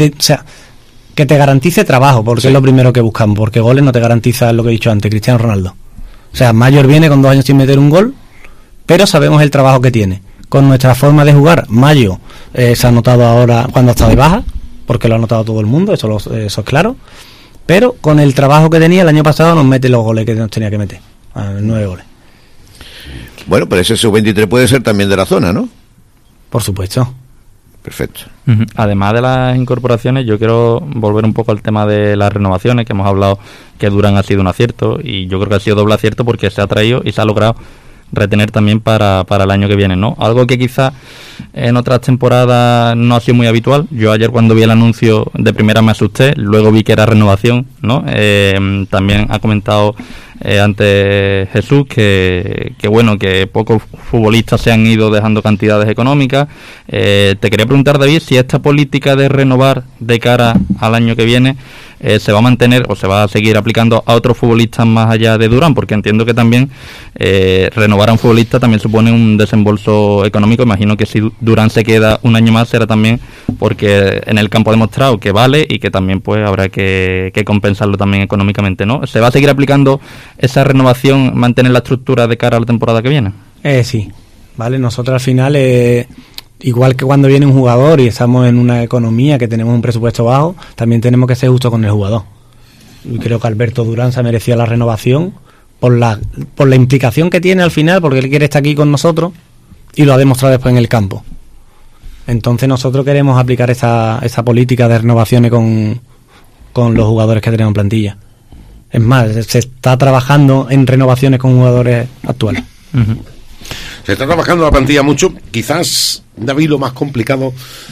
te garantice trabajo, porque sí, es lo primero que buscamos, porque goles no te garantiza lo que he dicho antes, Cristiano Ronaldo. O sea, Mayor viene con 2 años sin meter un gol, pero sabemos el trabajo que tiene. Con nuestra forma de jugar, Mayo se ha notado ahora cuando está de baja, porque lo ha notado todo el mundo, eso es claro. Pero con el trabajo que tenía el año pasado nos mete los goles que nos tenía que meter, 9 goles. Bueno, pero ese sub-23 puede ser también de la zona, ¿no? Por supuesto. Perfecto. Además de las incorporaciones, yo quiero volver un poco al tema de las renovaciones, que hemos hablado que Durán ha sido un acierto, y yo creo que ha sido doble acierto porque se ha traído y se ha logrado retener también para el año que viene, ¿no? Algo que quizá en otras temporadas no ha sido muy habitual. Yo ayer cuando vi el anuncio de primera me asusté, luego vi que era renovación, ¿no? También ha comentado antes Jesús que bueno, que pocos futbolistas se han ido dejando cantidades económicas. Te quería preguntar, David, si esta política de renovar de cara al año que viene se va a mantener o se va a seguir aplicando a otros futbolistas más allá de Durán, porque entiendo que también renovar a un futbolista también supone un desembolso económico. Imagino que si Durán se queda un año más será también porque en el campo ha demostrado que vale y que también pues habrá que compensarlo también económicamente, ¿no? ¿Se va a seguir aplicando esa renovación, mantener la estructura de cara a la temporada que viene? Sí, vale, nosotros al final igual que cuando viene un jugador y estamos en una economía que tenemos un presupuesto bajo, también tenemos que ser justos con el jugador. Y creo que Alberto Durán se merecía la renovación por la implicación que tiene al final, porque él quiere estar aquí con nosotros y lo ha demostrado después en el campo. Entonces nosotros queremos aplicar esa política de renovaciones con los jugadores que tenemos en plantilla. Es más, se está trabajando en renovaciones con jugadores actuales. Uh-huh. Se está trabajando la plantilla mucho. Quizás, David, lo más complicado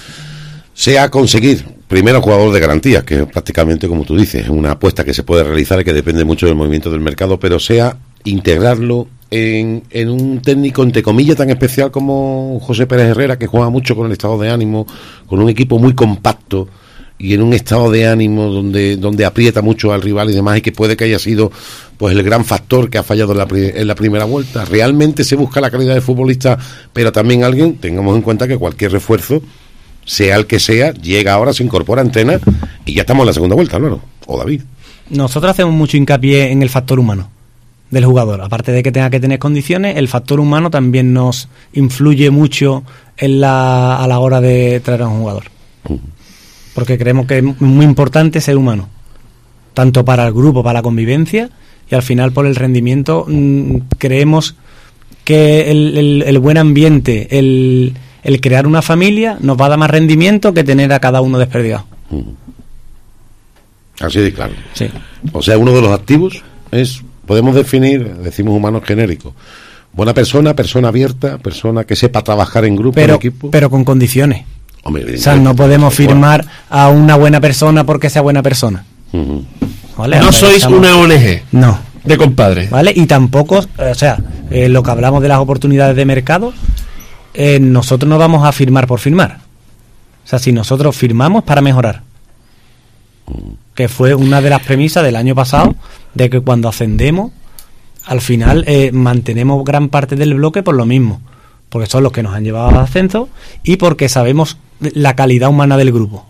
sea conseguir primero jugador de garantías, que prácticamente, como tú dices, es una apuesta que se puede realizar y que depende mucho del movimiento del mercado, pero sea integrarlo en un técnico, entre comillas, tan especial como José Pérez Herrera, que juega mucho con el estado de ánimo, con un equipo muy compacto y en un estado de ánimo donde aprieta mucho al rival y demás, y que puede que haya sido pues el gran factor que ha fallado en la primera vuelta. Realmente se busca la calidad de futbolista, pero también alguien, tengamos en cuenta que cualquier refuerzo, sea el que sea, llega ahora, se incorpora a Antena y ya estamos en la segunda vuelta, ¿no? O David. Nosotros hacemos mucho hincapié en el factor humano del jugador. Aparte de que tenga que tener condiciones, el factor humano también nos influye mucho a la hora de traer a un jugador. Porque creemos que es muy importante ser humano, tanto para el grupo, para la convivencia, y al final por el rendimiento. Creemos que el buen ambiente, el crear una familia, nos va a dar más rendimiento que tener a cada uno desperdigado. Así de claro. Sí. O sea, uno de los activos podemos definir, decimos humanos genéricos, buena persona, persona abierta, persona que sepa trabajar en grupo, en equipo. Pero con condiciones. Hombre, o sea, no podemos firmar a una buena persona porque sea buena persona. ¿Vale? No sois una ONG. No. De compadre. ¿Vale? Y tampoco, o sea, lo que hablamos de las oportunidades de mercado, nosotros no vamos a firmar por firmar. O sea, si nosotros firmamos para mejorar. Que fue una de las premisas del año pasado, de que cuando ascendemos, al final mantenemos gran parte del bloque por lo mismo. Porque son los que nos han llevado al ascenso y porque sabemos la calidad humana del grupo.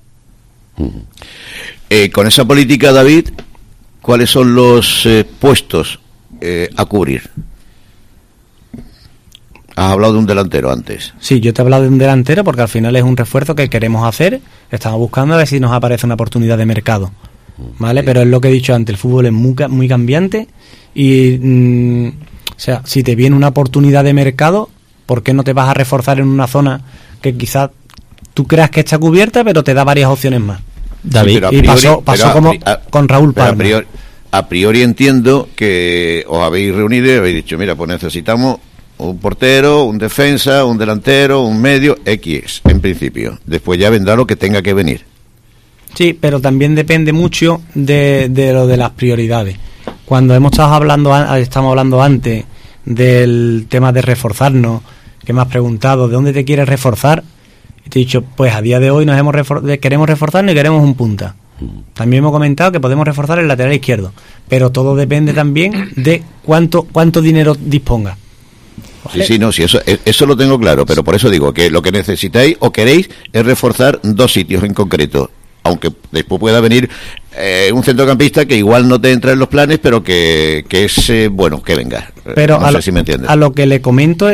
Con esa política, David, ¿cuáles son los puestos a cubrir? Has hablado de un delantero antes. Sí, yo te he hablado de un delantero porque al final es un refuerzo que queremos hacer. Estamos buscando a ver si nos aparece una oportunidad de mercado, ¿vale? Pero es lo que he dicho antes, el fútbol es muy cambiante y, o sea, si te viene una oportunidad de mercado, ¿por qué no te vas a reforzar en una zona que quizás tú creas que está cubierta, pero te da varias opciones más? David, sí, y pasó como con Raúl Palma. A priori entiendo que os habéis reunido y habéis dicho, mira, pues necesitamos un portero, un defensa, un delantero, un medio, X, en principio. Después ya vendrá lo que tenga que venir. Sí, pero también depende mucho de lo de las prioridades. Cuando estamos hablando antes del tema de reforzarnos, que me has preguntado, ¿de dónde te quieres reforzar? Y te he dicho, pues a día de hoy queremos reforzarnos y queremos un punta. También hemos comentado que podemos reforzar el lateral izquierdo, pero todo depende también de cuánto dinero disponga. ¿Vale? Sí, eso lo tengo claro, pero por eso digo que lo que necesitáis o queréis es reforzar dos sitios en concreto, aunque después pueda venir un centrocampista que igual no te entra en los planes, pero que es bueno que venga. Pero no sé si me entiendes. A lo que le comento,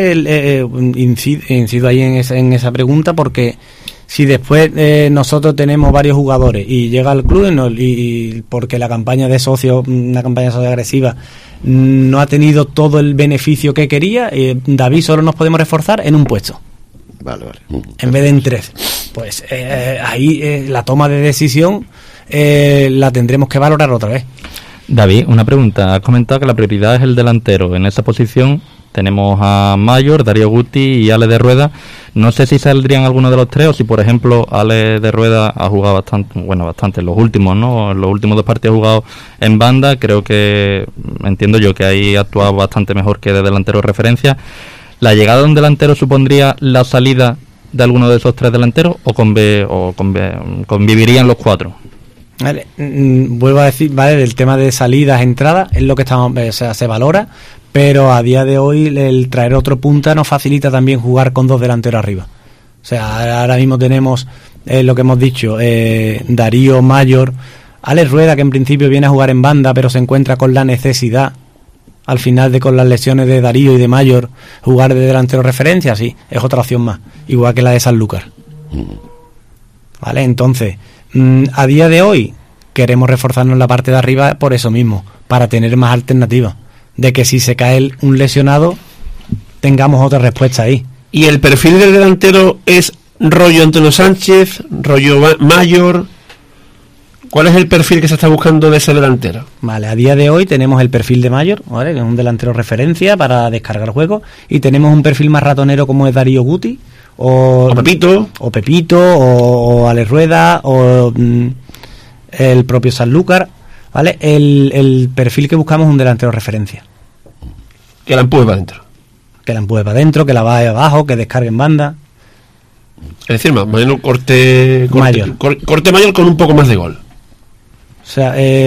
incido ahí en esa pregunta, porque si después nosotros tenemos varios jugadores y llega al club y porque la campaña de socios, una campaña de socios agresiva, no ha tenido todo el beneficio que quería, David, solo nos podemos reforzar en un puesto. Vale. En vez de en 3. Pues ahí la toma de decisión la tendremos que valorar otra vez. David, una pregunta. Has comentado que la prioridad es el delantero. En esa posición tenemos a Mayor, Darío Guti y Ale de Rueda. No sé si saldrían alguno de los tres o si, por ejemplo, Ale de Rueda ha jugado bastante en los últimos, ¿no? En los últimos 2 partidos ha jugado en banda. Creo que, entiendo yo, que ahí ha actuado bastante mejor que de delantero de referencia. ¿La llegada de un delantero supondría la salida de alguno de esos 3 delanteros o convivirían los 4? Vale, vuelvo a decir, vale, el tema de salidas, entradas, es lo que se valora, pero a día de hoy el traer otro punta nos facilita también jugar con 2 delanteros arriba. O sea, ahora mismo tenemos lo que hemos dicho, Darío, Mayor, Alex Rueda, que en principio viene a jugar en banda, pero se encuentra con la necesidad, al final con las lesiones de Darío y de Mayor, jugar de delantero referencia, sí, es otra opción más, igual que la de Sanlúcar. Vale, entonces, a día de hoy queremos reforzarnos en la parte de arriba por eso mismo, para tener más alternativas, de que si se cae un lesionado tengamos otra respuesta ahí. ¿Y el perfil del delantero es rollo Antonio Sánchez, rollo Mayor? ¿Cuál es el perfil que se está buscando de ese delantero? Vale, a día de hoy tenemos el perfil de Mayor, ¿vale?, que es un delantero referencia para descargar juegos, y tenemos un perfil más ratonero como es Darío Guti o Pepito o Alex Rueda o el propio Sanlúcar, ¿vale? El perfil que buscamos es un delantero referencia. Que la empuje para adentro. Que la empuje para adentro, que la vaya abajo, que descargue en banda. Es decir, más o menos corte mayor con un poco más de gol. O sea,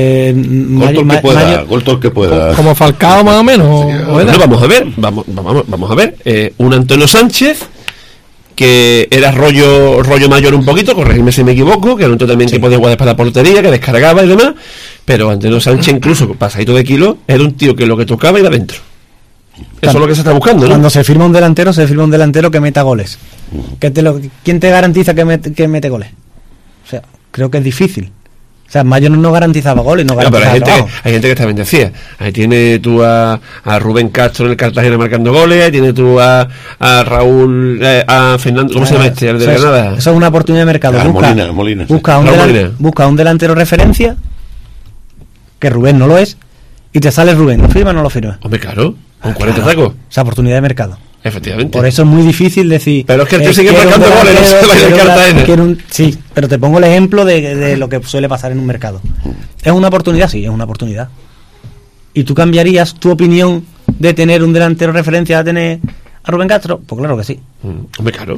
corto el que pueda. Como Falcao más o menos. Bueno, vamos a ver. Un Antonio Sánchez que era rollo Mayor un poquito, corregirme si me equivoco, que era un tío también que podía jugar para la portería, que descargaba y demás, Pero Antonio Sánchez, incluso pasadito de kilo, era un tío que lo que tocaba iba adentro. Eso es lo que se está buscando, ¿no? Cuando se firma un delantero que meta goles. ¿Quién te garantiza que mete goles? O sea, creo que es difícil. O sea, Mayo no garantizaba goles, no garantizaba pero hay gente que también decía. Ahí tienes tú a Rubén Castro en el Cartagena marcando goles, ahí tienes tú a Raúl, a Fernando, ¿cómo se llama este? El de Granada. Eso es una oportunidad de mercado. Molina, busca un delantero referencia, que Rubén no lo es, y te sale Rubén, ¿lo firma o no lo firma? Hombre, claro, con 40 tacos. Esa oportunidad de mercado. Efectivamente. Por eso es muy difícil decir. Pero es que el tío sigue marcando goles, no se va a ir al Cartagena. Sí, pero te pongo el ejemplo de lo que suele pasar en un mercado. ¿Es una oportunidad? Sí, es una oportunidad. ¿Y tú cambiarías tu opinión de tener un delantero referencia a tener a Rubén Castro? Pues claro que sí. Hombre, claro.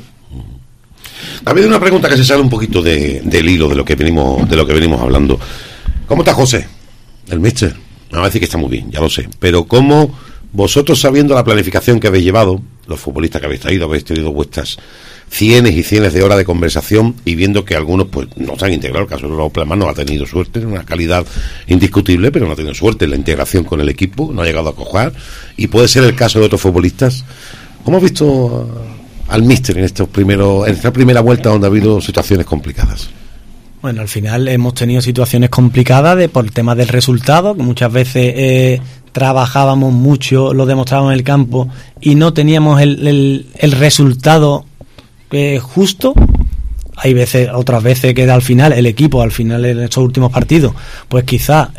Ha habido una pregunta que se sale un poquito del hilo de lo que venimos hablando. ¿Cómo está José, el míster? Me va a decir que está muy bien, ya lo sé. Pero ¿cómo vosotros, sabiendo la planificación que habéis llevado, los futbolistas que habéis tenido vuestras cienes y cienes de horas de conversación, y viendo que algunos pues no se han integrado? El caso de Raúl Plamar no ha tenido suerte, una calidad indiscutible, pero no ha tenido suerte en la integración con el equipo, no ha llegado a cojar, y puede ser el caso de otros futbolistas. ¿Cómo has visto al míster en esta primera vuelta donde ha habido situaciones complicadas? Bueno, al final hemos tenido situaciones complicadas por el tema del resultado, que muchas veces trabajábamos mucho, lo demostrábamos en el campo y no teníamos el resultado justo. Hay otras veces que al final el equipo, en estos últimos partidos, pues quizás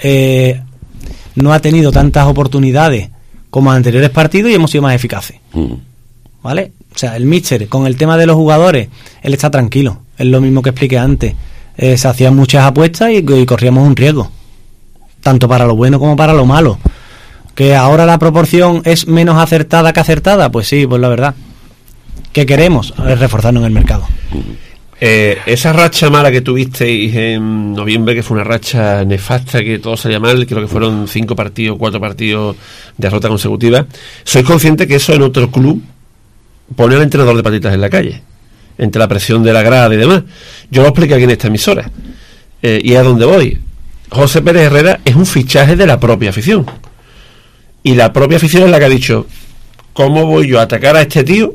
no ha tenido tantas oportunidades como en anteriores partidos y hemos sido más eficaces. ¿Vale? O sea, el míster, con el tema de los jugadores, él está tranquilo. Es lo mismo que expliqué antes. Se hacían muchas apuestas y corríamos un riesgo, tanto para lo bueno como para lo malo. ¿Que ahora la proporción es menos acertada que acertada? Pues sí, pues la verdad. ¿Qué queremos? Reforzarnos en el mercado. Esa racha mala que tuvisteis en noviembre, que fue una racha nefasta, que todo salía mal, creo que fueron 4 partidos de derrota consecutiva. ¿Sois conscientes que eso en otro club pone al entrenador de patitas en la calle? Entre la presión de la grada y demás. Yo lo expliqué aquí en esta emisora. Y a dónde voy. José Pérez Herrera es un fichaje de la propia afición. Y la propia afición es la que ha dicho: ¿cómo voy yo a atacar a este tío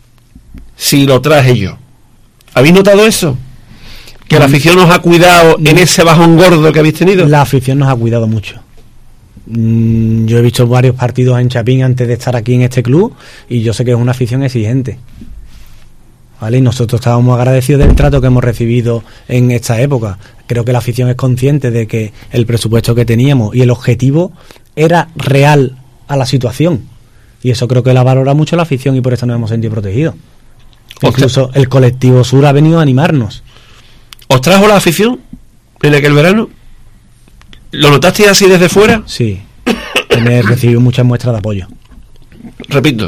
si lo traje yo? ¿Habéis notado eso? ¿Que la afición nos ha cuidado en ese bajón gordo que habéis tenido? La afición nos ha cuidado mucho. Yo he visto varios partidos en Chapín antes de estar aquí en este club y yo sé que es una afición exigente. ¿Vale? Y nosotros estábamos agradecidos del trato que hemos recibido en esta época. Creo que la afición es consciente de que el presupuesto que teníamos y el objetivo era real a la situación. Y eso creo que la valora mucho la afición y por eso nos hemos sentido protegidos. Incluso el colectivo sur ha venido a animarnos. ¿Os trajo la afición en aquel verano? ¿Lo notaste así desde fuera? Sí. He recibido muchas muestras de apoyo. Repito,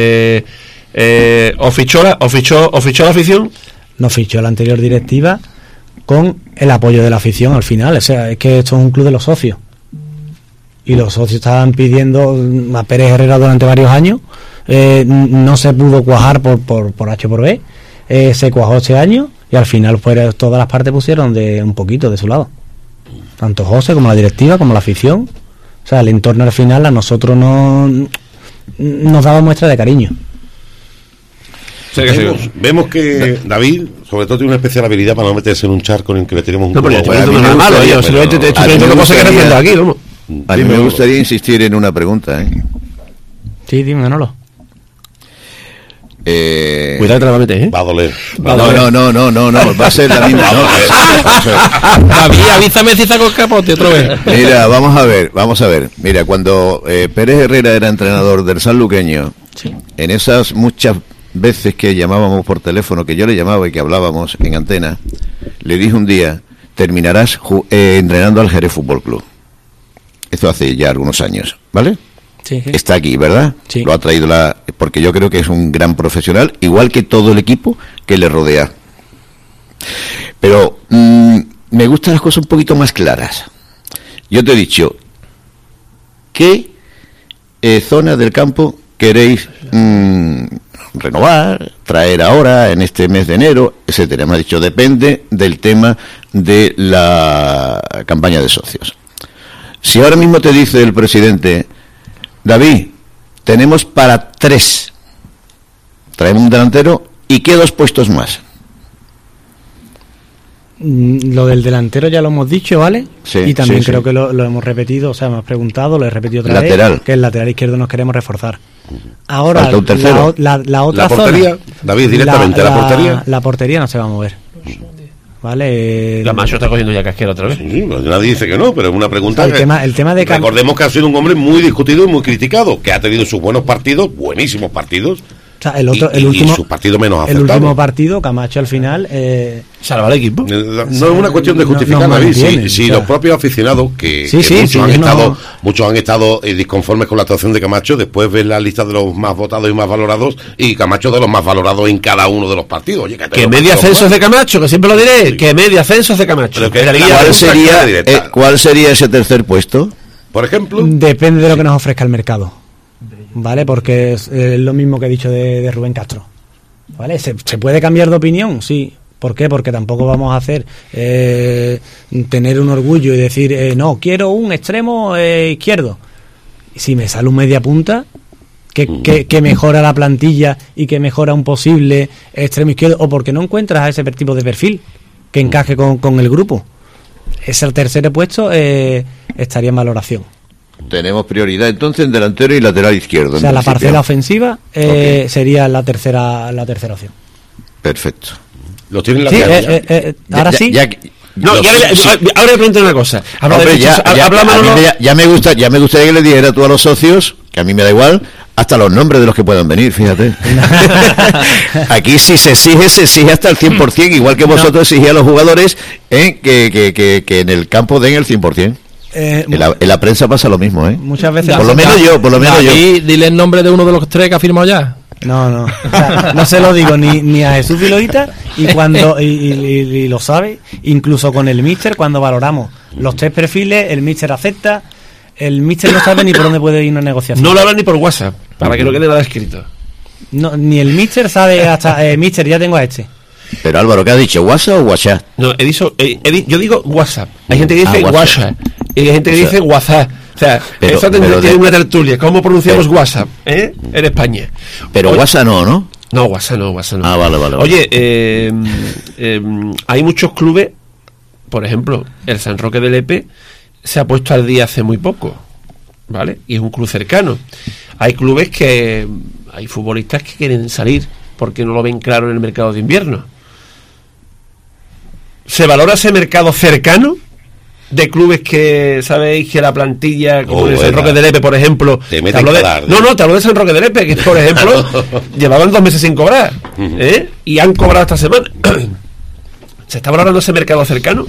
¿os fichó la afición? Nos fichó la anterior directiva con el apoyo de la afición al final. O sea, es que esto es un club de los socios. Y los socios estaban pidiendo a Pérez Herrera durante varios años. No se pudo cuajar por H por B. Se cuajó este año y al final pues, todas las partes pusieron un poquito de su lado. Tanto José como la directiva como la afición. O sea, el entorno al final a nosotros nos daba muestra de cariño. Vemos que David, sobre todo, tiene una especial habilidad para no meterse en un charco en el que le tenemos un... No, pero no es malo, yo simplemente te estoy diciendo cosas que refrendo aquí, ¿no? A mí me gustaría insistir en una pregunta, Sí, dime, Manolo. Cuidado que te la metes, ¿eh? Va a doler. No, va a ser la misma. David, avísame si saco el capote otra vez. Mira, vamos a ver. Mira, cuando Pérez Herrera era entrenador del sanluqueño, sí, en esas muchas veces que llamábamos por teléfono, que yo le llamaba y que hablábamos en antena, le dije un día: terminarás entrenando al Jerez Fútbol Club. Esto hace ya algunos años, ¿vale? Sí. Está aquí, ¿verdad? Sí. Lo ha traído porque yo creo que es un gran profesional, igual que todo el equipo que le rodea. Pero me gustan las cosas un poquito más claras. Yo te he dicho, ¿qué zona del campo queréis renovar, traer ahora, en este mes de enero, etcétera? Me ha dicho, depende del tema de la campaña de socios. Si ahora mismo te dice el presidente, David, tenemos para 3, traemos un delantero y ¿qué 2 puestos más? Lo del delantero ya lo hemos dicho, ¿vale? Sí, y también sí, creo sí. que lo hemos repetido, o sea, me has preguntado, lo he repetido otra Lateral. vez, que el lateral izquierdo nos queremos reforzar. Ahora, Falta un tercero. la otra La portería, zona, David, directamente, la portería. La portería no se va a mover, ¿vale? Camacho está cogiendo ya casquera otra vez. Sí, pues nadie dice que no, pero es una pregunta. El tema de recordemos que ha sido un hombre muy discutido y muy criticado, que ha tenido sus buenos partidos, buenísimos partidos. O sea, el y sus partidos menos el acertados. último partido, Camacho al final Salva al equipo. No es una cuestión de justificar, no David. mantienen, Si o sea. los propios aficionados, que muchos han estado disconformes con la actuación de Camacho, después ven la lista de los más votados y más valorados, y Camacho de los más valorados en cada uno de los partidos. Oye, que medio ascenso de Camacho, que siempre lo diré, Sí. que medio ascenso de Camacho. Pero que En la la Liga cual de- ¿Cuál sería ese tercer puesto? Por ejemplo, depende de lo que nos ofrezca el mercado, ¿vale? Porque es lo mismo que he dicho de Rubén Castro, ¿vale? ¿Se puede cambiar de opinión? Sí. ¿Por qué? Porque tampoco vamos a hacer tener un orgullo y decir, no, quiero un extremo izquierdo. Si me sale un media punta que mejora la plantilla y que mejora un posible extremo izquierdo, o porque no encuentras a ese tipo de perfil que encaje con el grupo, ese tercer puesto estaría en valoración. Tenemos prioridad entonces en delantero y lateral izquierdo. O sea, en la principio. parcela ofensiva Ok. sería la tercera opción. Perfecto. los tienen la Sí, cara. ahora sí. No, Los- ahora voy a preguntar una cosa. Habla Hombre, de fichas, habla a mí Manolo. ya me gustaría que le diera tú a los socios, que a mí me da igual, hasta los nombres de los que puedan venir, fíjate. Aquí si se exige hasta el 100%, igual que vosotros exigís a los jugadores que en el campo den el 100%. En la prensa pasa lo mismo, ¿eh? Muchas veces Por lo menos yo. David, dile el nombre de uno de los 3 que ha firmado ya. No. O sea, no se lo digo ni a Jesús Viloita, y cuando y lo sabe, incluso con el míster, cuando valoramos los 3 perfiles, el míster acepta, el míster no sabe ni por dónde puede ir una negociación. No lo hablan ni por WhatsApp, para que no quede nada escrito. No, ni el míster sabe hasta, míster, ya tengo a este. Pero Álvaro, ¿qué ha dicho? ¿WhatsApp o WhatsApp? No, yo digo WhatsApp. Hay gente que dice WhatsApp. WhatsApp. Y hay gente que dice WhatsApp. O sea, Pero- eso pero tiene una tertulia. ¿Cómo pronunciamos WhatsApp? En España. Pero Oye, WhatsApp no. No, WhatsApp no. Ah, vale. Oye, hay muchos clubes, por ejemplo, el San Roque de Lepe se ha puesto al día hace muy poco, ¿vale? Y es un club cercano. Hay clubes hay futbolistas que quieren salir porque no lo ven claro en el mercado de invierno. ¿Se valora ese mercado cercano de clubes que sabéis que la plantilla, como el San Roque de Lepe, por ejemplo, Te meten te hablo calar, te hablo de San Roque de Lepe, que por ejemplo llevaban 2 meses sin cobrar, y han cobrado esta semana. ¿Se está valorando ese mercado cercano?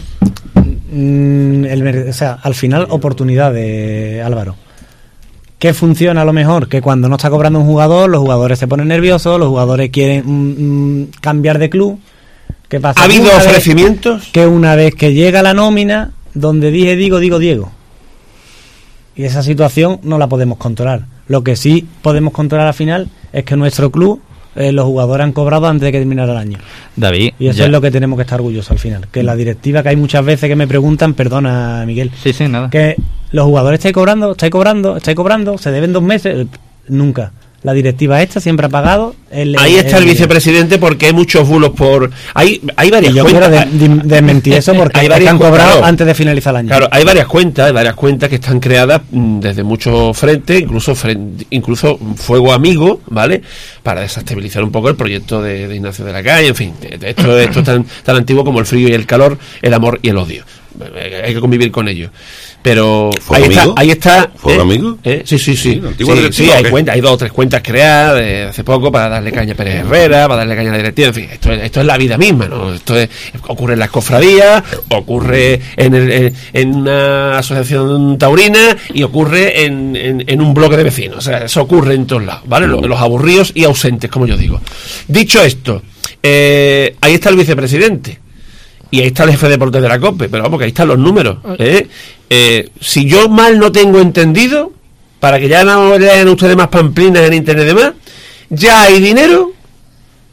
O sea, al final, oportunidades, Álvaro. ¿Qué funciona a lo mejor? Que cuando no está cobrando un jugador, los jugadores se ponen nerviosos, los jugadores quieren cambiar de club. ¿Qué pasa? ¿Ha habido Una vez- ofrecimientos? que una vez que llega la nómina, donde digo Diego. Y esa situación no la podemos controlar. Lo que sí podemos controlar al final es que nuestro club, los jugadores han cobrado antes de que terminara el año. David, Y eso ya- es lo que tenemos que estar orgullosos al final. Que la directiva, que hay muchas veces que me preguntan, perdona Miguel, Sí, nada. que los jugadores estáis cobrando, se deben 2 meses, nunca. La directiva esta siempre ha pagado. Ahí está el vicepresidente, porque hay muchos bulos hay varias Y yo quiero cuentas. desmentir eso porque Hay es que varias han cobrado claro. antes de finalizar el año. Claro, hay varias cuentas que están creadas desde muchos frentes, incluso Fuego Amigo, ¿vale? Para desestabilizar un poco el proyecto de Ignacio de la Calle, en fin, esto es tan antiguo como el frío y el calor, el amor y el odio. Hay que convivir con ellos. Pero ¿Fuego ahí está. ¿Fuego Amigo? Sí. ¿La antigua Sí, directiva o hay qué? cuentas, hay 2 o 3 cuentas creadas hace poco para darle caña a Pérez Herrera, para darle caña a la directiva, en fin, esto es la vida misma, ¿no? Ocurre en las cofradías, ocurre en una asociación taurina y ocurre en un bloque de vecinos. O sea, eso ocurre en todos lados, ¿vale? Los aburridos y ausentes, como yo digo. Dicho esto, ahí está el vicepresidente. Y ahí está el jefe de deportes de la COPE, pero vamos, que ahí están los números. Si yo mal no tengo entendido, para que ya no lean ustedes más pamplinas en internet y demás, ya hay dinero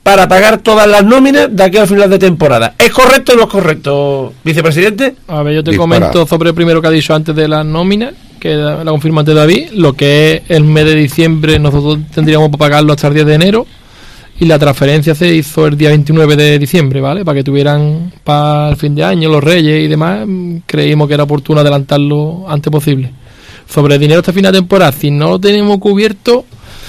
para pagar todas las nóminas de aquí al final de temporada. ¿Es correcto o no es correcto, vicepresidente? A ver, yo te comento sobre el primero que ha dicho antes de las nóminas, que la confirma antes David. Lo que es el mes de diciembre, nosotros tendríamos que pagarlo hasta el 10 de enero. Y la transferencia se hizo el día 29 de diciembre, ¿vale? Para que tuvieran para el fin de año, los reyes y demás. Creímos que era oportuno adelantarlo antes posible. Sobre el dinero hasta final de temporada, si no lo tenemos cubierto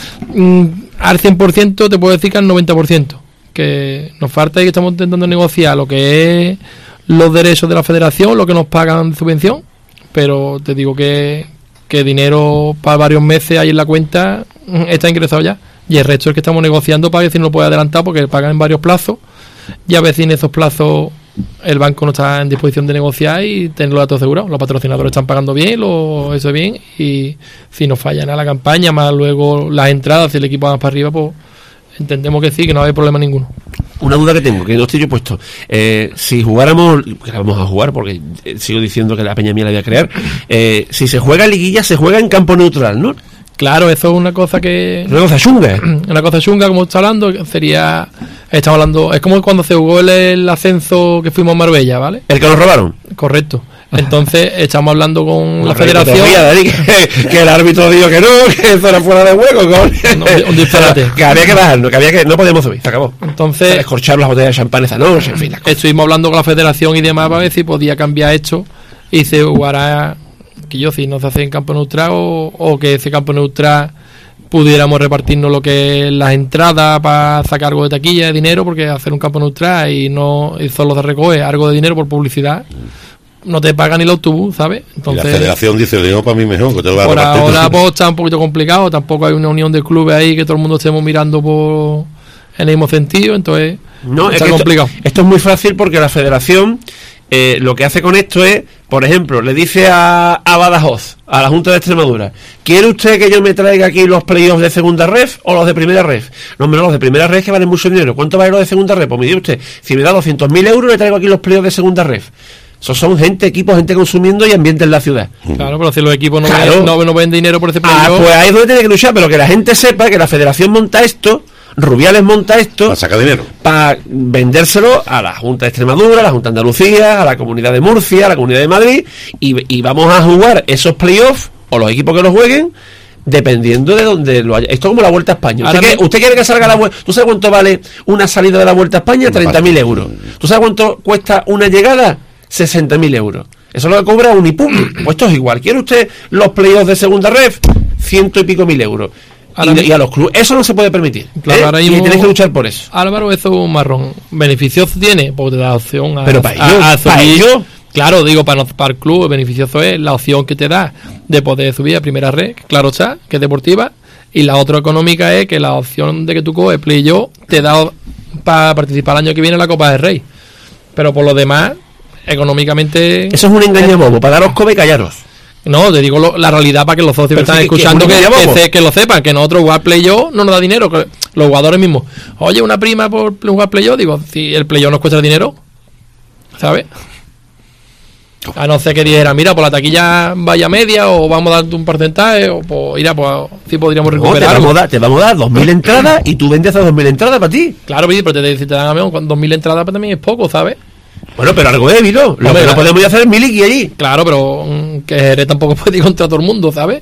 al 100%, te puedo decir que al 90%. Que nos falta y que estamos intentando negociar lo que es los derechos de la federación, lo que nos pagan de subvención. Pero te digo que dinero para varios meses ahí en la cuenta está ingresado ya. Y el resto es que estamos negociando para ver si no lo puede adelantar, porque pagan en varios plazos y a veces en esos plazos el banco no está en disposición de negociar y tenerlo datos asegurados. Los patrocinadores están pagando bien, eso es bien, y si nos fallan a la campaña, más luego las entradas, si el equipo va más para arriba, pues entendemos que sí, que no va a haber problema ninguno. Una duda que tengo, que no estoy yo puesto. Si jugáramos, que la vamos a jugar porque sigo diciendo que la Peña Mía la voy a crear, si se juega liguilla, se juega en campo neutral, ¿no? Claro, eso es una cosa que... Una cosa chunga. Una cosa chunga, como está hablando, sería... Estamos hablando... Es como cuando se jugó el ascenso que fuimos a Marbella, ¿vale? El que nos robaron. Correcto. Entonces, estamos hablando con la federación... que el árbitro dijo que no, que eso era fuera de juego. Un disparate. Que había que bajarlo, que no podíamos subir, se acabó. Entonces... Escorchar las botellas de champán esa noche, en fin, las cosas. Estuvimos hablando con la federación y demás para ver si podía cambiar esto y se jugara... Que yo, si no se hace en campo neutral o que ese campo neutral pudiéramos repartirnos lo que es las entradas para sacar algo de taquilla, de dinero, porque hacer un campo neutral y solo se recoge algo de dinero por publicidad, no te paga ni el autobús, ¿sabes? Entonces, y la federación dice, le digo para mí mejor, que te lo va a por repartir. ahora pues, está un poquito complicado, tampoco hay una unión de clubes ahí que todo el mundo estemos mirando en el mismo sentido, entonces no, está es que complicado. Esto es muy fácil porque la federación lo que hace con esto es, por ejemplo, le dice a Badajoz, a la Junta de Extremadura, ¿quiere usted que yo me traiga aquí los playoffs de segunda ref o los de primera ref? No, hombre, los de primera ref que valen mucho dinero. ¿Cuánto vale los de segunda ref? Pues me dice usted, si me da 200.000 euros le traigo aquí los playoffs de segunda ref. Esos son equipos, gente consumiendo y ambiente en la ciudad. Claro, pero si los equipos no ven dinero por ese playoff... pues ahí es donde tiene que luchar, pero que la gente sepa que la federación monta esto, Rubiales monta esto para sacar dinero, para vendérselo a la Junta de Extremadura, a la Junta de Andalucía, a la Comunidad de Murcia, a la Comunidad de Madrid, y vamos a jugar esos playoffs o los equipos que los jueguen dependiendo de donde lo haya. Esto es como la Vuelta a España. ¿Usted quiere que salga la Vuelta? ¿Tú sabes cuánto vale una salida de la Vuelta a España? 30.000 euros. ¿Tú sabes cuánto cuesta una llegada? 60.000 euros. Eso es lo que cobra Unipublic. Pues esto es igual. ¿Quiere usted los playoffs de segunda ref? 100 y pico mil euros. Y a los clubes eso no se puede permitir, claro, ahora mismo, y tienes que luchar por eso. Álvaro, eso es un marrón. ¿Beneficioso tiene? Porque te da opción a... Pero para ellos, claro, digo, para el club, beneficioso es la opción que te da de poder subir a primera red, claro está, que es deportiva, y la otra económica es que la opción de que tú coges playoff te da para participar el año que viene en la Copa del Rey. Pero por lo demás, económicamente... Eso es un engaño bobo, para daros cobe y callaros. No, te digo la realidad para que los socios que están escuchando que lo sepan, que nosotros jugar playoff no nos da dinero, que los jugadores mismos. Oye, una prima por jugar playoff, digo, si el playoff nos cuesta dinero, ¿sabes? A no ser que dijera, mira, por la taquilla vaya media o vamos a darte un porcentaje, o pues, mira, pues sí podríamos recuperar. Te vamos a dar 2.000 entradas y tú vendes esas 2.000 entradas para ti. Claro, pero si te dan a 2.000 entradas, pues también es poco, ¿sabes? Bueno, pero algo débil, ¿no? Lo que no podemos hacer es miliqui allí. Claro, pero que Jerez tampoco puede ir contra todo el mundo, ¿sabes?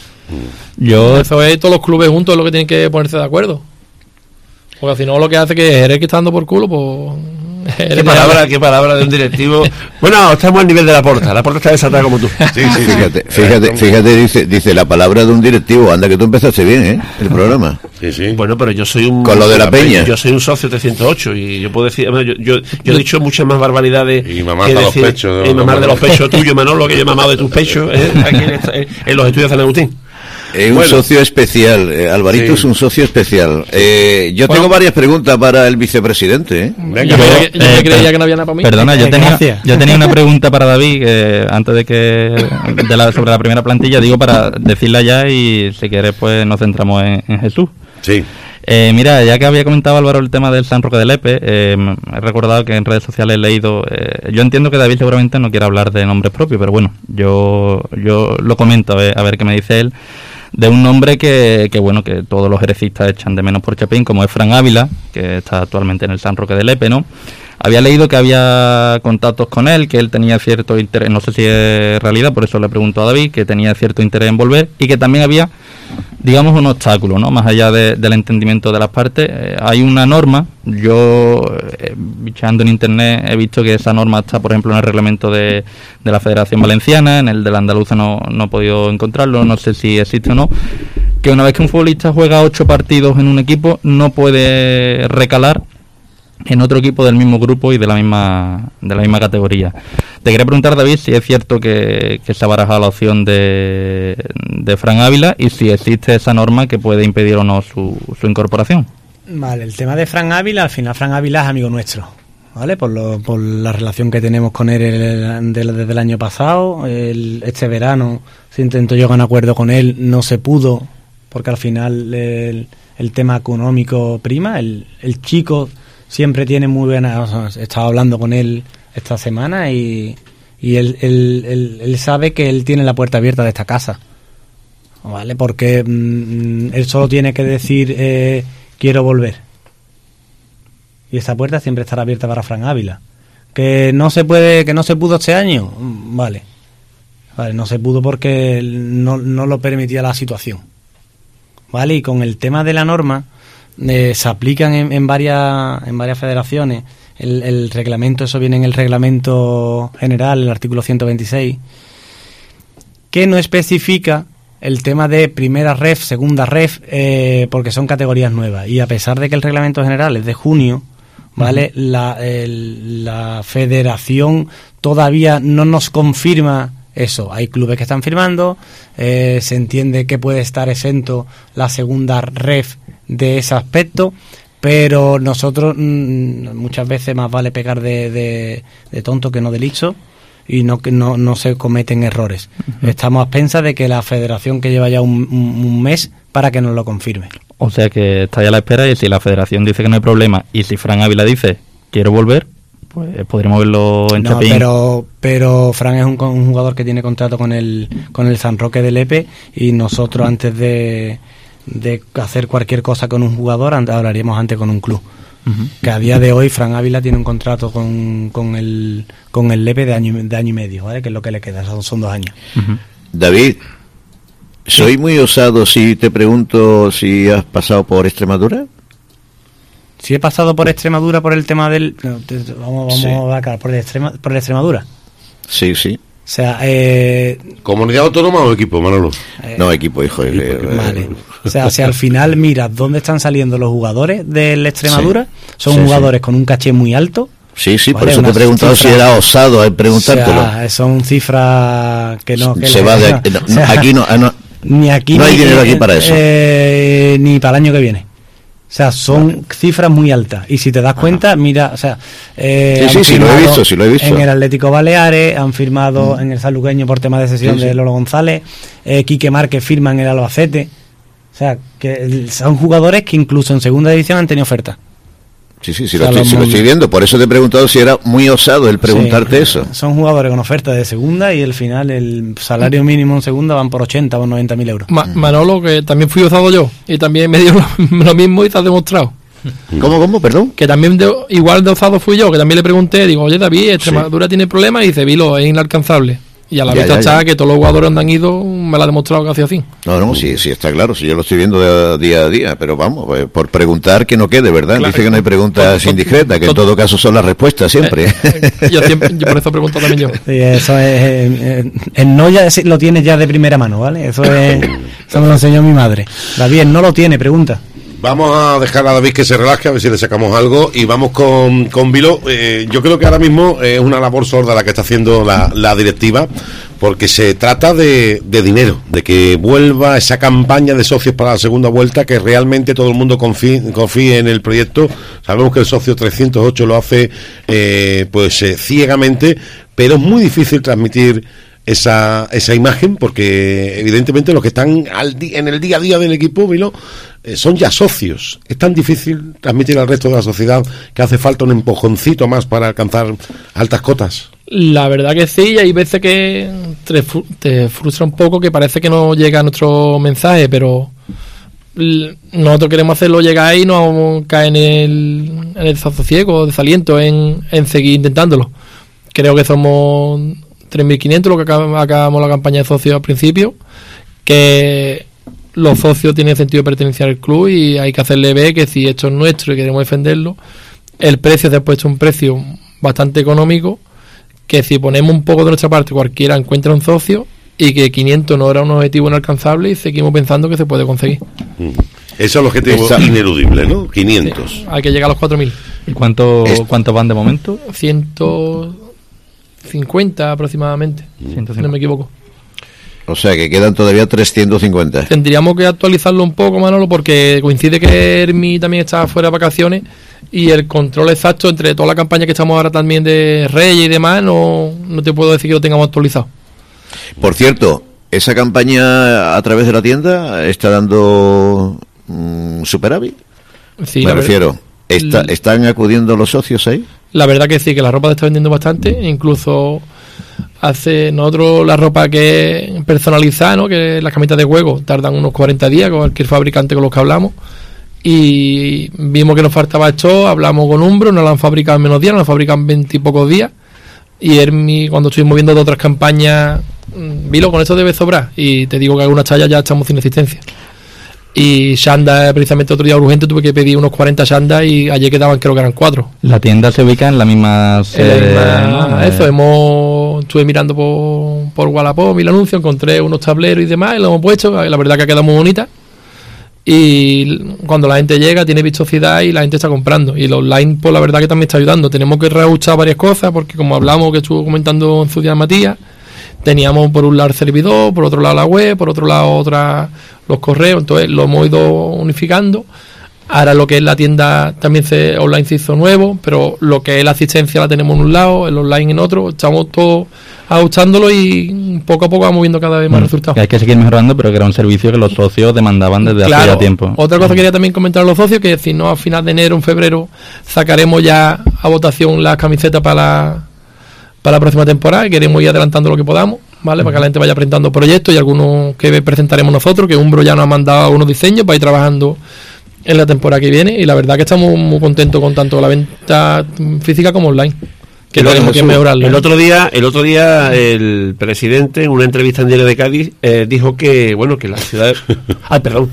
Eso es todos los clubes juntos lo que tienen que ponerse de acuerdo. Porque si no, lo que hace que Jerez que está dando por culo, pues... Qué palabra de un directivo. Bueno, estamos al nivel de la Porta está desatada como tú. Sí, fíjate, dice la palabra de un directivo. Anda que tú empezaste bien, el programa. Sí. Bueno, pero yo soy un... Con lo de la Peña. Yo soy un socio 308 y yo puedo decir... Yo he dicho muchas más barbaridades. Y mamar de los pechos. Y mamar de los pechos tuyos, Manolo, que yo he mamado de tus pechos, aquí en los estudios de San Agustín. Un socio especial, Alvarito es un socio especial. Yo tengo varias preguntas para el vicepresidente. Venga, yo creía que no había nada para mí. Perdona, yo tenía una pregunta para David antes de sobre la primera plantilla, digo para decirla ya y si quieres pues nos centramos en Jesús. Sí. Mira, ya que había comentado Álvaro el tema del San Roque de Lepe, he recordado que en redes sociales he leído, yo entiendo que David seguramente no quiere hablar de nombres propios, pero bueno, yo lo comento a ver qué me dice él. de un nombre que bueno, que todos los jerecistas echan de menos por Chapín, como es Fran Ávila, que está actualmente en el San Roque de Lepe, ¿no? Había leído que había contactos con él, que él tenía cierto interés, no sé si es realidad, por eso le pregunto a David, que tenía cierto interés en volver, y que también había, digamos, un obstáculo, ¿no? Más allá del entendimiento de las partes. Hay una norma, yo, bicheando en internet, he visto que esa norma está, por ejemplo, en el reglamento de la Federación Valenciana, en el de la Andaluza no he podido encontrarlo, no sé si existe o no, que una vez que un futbolista juega 8 partidos en un equipo, no puede recalar en otro equipo del mismo grupo y de la misma categoría. Te quería preguntar, David, si es cierto que se ha barajado la opción de Fran Ávila y si existe esa norma que puede impedir o no su incorporación. Vale, el tema de Fran Ávila, al final Fran Ávila es amigo nuestro, ¿vale? Por la relación que tenemos con él desde el año pasado. Este verano se intentó llegar a un acuerdo con él, no se pudo, porque al final el tema económico prima. El chico siempre tiene muy buena... He estado hablando con él esta semana y él sabe que él tiene la puerta abierta de esta casa, ¿vale? Porque él solo tiene que decir quiero volver. Y esa puerta siempre estará abierta para Fran Ávila. Que no se pudo este año, vale, no se pudo porque no lo permitía la situación, ¿vale? Y con el tema de la norma... se aplican en varias federaciones. El reglamento, eso viene en el reglamento general, el artículo 126, que no especifica el tema de primera ref, segunda ref, porque son categorías nuevas. Y a pesar de que el reglamento general es de junio, ¿vale? La federación todavía no nos confirma eso. Hay clubes que están firmando, se entiende que puede estar exento la segunda ref de ese aspecto, pero nosotros muchas veces más vale pecar de tonto que no de listo, y no se cometen errores. Estamos a expensas de que la federación, que lleva ya un mes para que nos lo confirme. O sea que está ya a la espera, y si la federación dice que no hay problema y si Fran Ávila dice quiero volver, pues podríamos verlo en Chapín. Pero Fran es un jugador que tiene contrato con el San Roque de Lepe, y nosotros antes de hacer cualquier cosa con un jugador hablaríamos antes con un club. Que a día de hoy Fran Ávila tiene un contrato con el Lepe de año y medio, ¿vale? Que es lo que le queda, son 2 años. David, soy muy osado si te pregunto si has pasado por Extremadura. Si he pasado por Extremadura por el tema del... Vamos a acabar por el Extremadura. Sí. O sea, ¿comunidad autónoma o equipo, Manolo? No, equipo, hijo. Vale. O sea, si al final miras dónde están saliendo los jugadores del Extremadura, son jugadores con un caché muy alto. Sí, ¿vale? Por eso te he preguntado si era osado al preguntártelo. O sea, son cifras que no... Se va de... o sea, aquí no... Ni aquí, no hay dinero aquí para eso. Ni para el año que viene. O sea, son cifras muy altas. Y si te das cuenta, mira, o sea... sí, lo he visto. En el Atlético Baleares, han firmado en el Sanluqueño por tema de cesión de Lolo González, Quique Márquez firma en el Albacete. O sea, que son jugadores que incluso en segunda división han tenido oferta. Sí, lo estoy viendo. Por eso te he preguntado si era muy osado el preguntarte eso. Son jugadores con oferta de segunda, y al final el salario mínimo en segunda van por 80 o 90.000 euros. Manolo, que también fui osado yo, y también me dio lo mismo y te has demostrado. ¿Cómo? Perdón. Que también igual de osado fui yo, que también le pregunté, digo, oye David, Extremadura tiene problemas, y dice, Vilo, es inalcanzable. Y a la vista está que todos los jugadores donde han ido, me lo ha demostrado que hacía así. No, sí, está claro, sí, yo lo estoy viendo día a día, pero vamos, por preguntar que no quede, ¿verdad? Claro, dice que no hay preguntas indiscretas, que en todo caso son las respuestas siempre. Yo por eso pregunto también yo. Sí, eso es, el no ya lo tienes ya de primera mano, ¿vale? Eso me lo enseñó mi madre. David, no lo tiene, pregunta. Vamos a dejar a David que se relaje, a ver si le sacamos algo, y vamos con Vilo. Yo creo que ahora mismo es una labor sorda la que está haciendo la directiva, porque se trata de dinero, de que vuelva esa campaña de socios para la segunda vuelta, que realmente todo el mundo confíe en el proyecto. Sabemos que el socio 308 lo hace ciegamente, pero es muy difícil transmitir esa imagen, porque evidentemente los que están en el día a día del equipo, Vilo, son ya socios. Es tan difícil transmitir al resto de la sociedad que hace falta un empujoncito más para alcanzar altas cotas. La verdad que sí, hay veces que te frustra un poco, que parece que no llega nuestro mensaje, pero nosotros queremos hacerlo llegar ahí y no caer en el sosiego, desaliento en seguir intentándolo. Creo que somos 3.500 lo que acabamos la campaña de socios al principio, que los socios tienen sentido de pertenencia al club y hay que hacerle ver que si esto es nuestro y queremos defenderlo, el precio se ha puesto un precio bastante económico, que si ponemos un poco de nuestra parte cualquiera encuentra un socio, y que 500 no era un objetivo inalcanzable y seguimos pensando que se puede conseguir. Eso es el objetivo ineludible, ¿no? 500. Sí, hay que llegar a los 4.000. ¿Y cuántos van de momento? 150 aproximadamente, 150. Si no me equivoco. O sea que quedan todavía 350. Tendríamos que actualizarlo un poco, Manolo, porque coincide que Hermi también está fuera de vacaciones y el control exacto entre toda la campaña que estamos ahora también de Reyes y demás, no te puedo decir que lo tengamos actualizado. Por cierto, ¿esa campaña a través de la tienda está dando superávit? Sí, me refiero, ¿están acudiendo los socios ahí? La verdad que sí, que la ropa se está vendiendo bastante, incluso nosotros la ropa que es personalizada, ¿no? Que las camisetas de juego tardan unos 40 días con cualquier fabricante con los que hablamos, y vimos que nos faltaba esto, hablamos con Umbro, nos la han fabricado en menos días, nos la fabrican 20 y pocos días, y Hermi, cuando estuvimos viendo de otras campañas, Vilo, con esto debe sobrar, y te digo que algunas tallas ya estamos sin existencia. Y Shanda, precisamente otro día urgente, tuve que pedir unos 40 Shanda y ayer quedaban, creo que eran 4. La tienda se ubica en la misma sede, ¿no? Estuve mirando por Wallapop, vi el anuncio, encontré unos tableros y demás y lo hemos puesto, la verdad que ha quedado muy bonita. Y cuando la gente llega tiene vistosidad y la gente está comprando, y el online pues la verdad que también está ayudando. Tenemos que reajustar varias cosas porque, como hablamos, que estuvo comentando en su día Matías, teníamos por un lado el servidor, por otro lado la web, por otro lado los correos, entonces lo hemos ido unificando. Ahora lo que es la tienda también online se hizo nuevo, pero lo que es la asistencia la tenemos en un lado, el online en otro, estamos todos ajustándolo y poco a poco vamos viendo cada vez más resultados. Que hay que seguir mejorando, pero que era un servicio que los socios demandaban desde hace ya tiempo. Otra cosa que quería también comentar a los socios, que si no a final de enero, en febrero, sacaremos ya a votación las camisetas para la próxima temporada, y queremos ir adelantando lo que podamos, ¿vale? Para que la gente vaya presentando proyectos, y algunos que presentaremos nosotros, que Umbro ya nos ha mandado unos diseños para ir trabajando en la temporada que viene, y la verdad que estamos muy contentos con tanto la venta física como online, que tenemos que mejorarlo. El otro día el presidente, en una entrevista en Diario de Cádiz, dijo que, bueno, que la ciudad... Ay, perdón,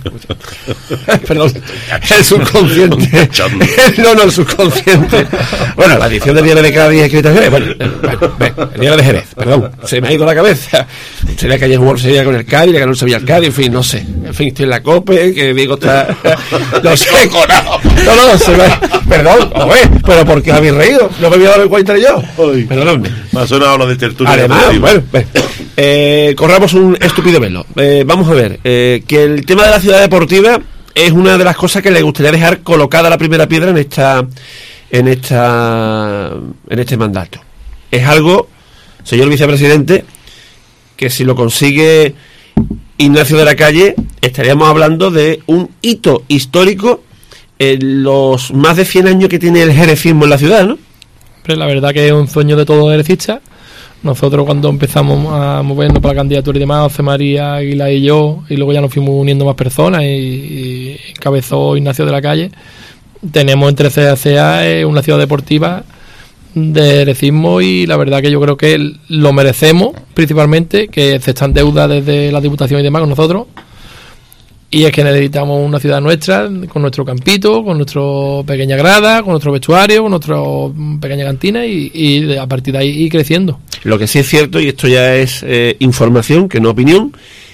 el subconsciente. El subconsciente. Bueno, la edición del Diario de Cádiz escrita en Jerez. Bueno, el Diario de Jerez, perdón, se me ha ido la cabeza. Sería que ayer jugó Sevilla con el Cádiz, le ganó el Sevilla al Cádiz, en fin, no sé. En fin, estoy en la COPE, que Diego está... No sé, no, se me... Perdón, pero ¿por qué habéis reído? No me había dado cuenta yo. Perdóname. Me ha sonado lo de tertulia. Además, corramos un estúpido velo. Vamos a ver, que el tema de la ciudad deportiva es una de las cosas que le gustaría dejar colocada la primera piedra en este mandato. Es algo, señor vicepresidente, que si lo consigue Ignacio de la Calle, estaríamos hablando de un hito histórico en los más de 100 años que tiene el jerezismo en la ciudad, ¿no? Pero la verdad que es un sueño de todo jerecista. Nosotros, cuando empezamos a movernos para la candidatura y demás, José María Aguilar y yo, y luego ya nos fuimos uniendo más personas y encabezó Ignacio de la Calle, tenemos entre CACA una ciudad deportiva de jerecismo, y la verdad que yo creo que lo merecemos, principalmente, que se está en deuda desde la Diputación y demás con nosotros. Y es que necesitamos una ciudad nuestra, con nuestro campito, con nuestra pequeña grada, con nuestro vestuario, con nuestra pequeña cantina, y a partir de ahí ir creciendo. Lo que sí es cierto, y esto ya es información, que no opinión,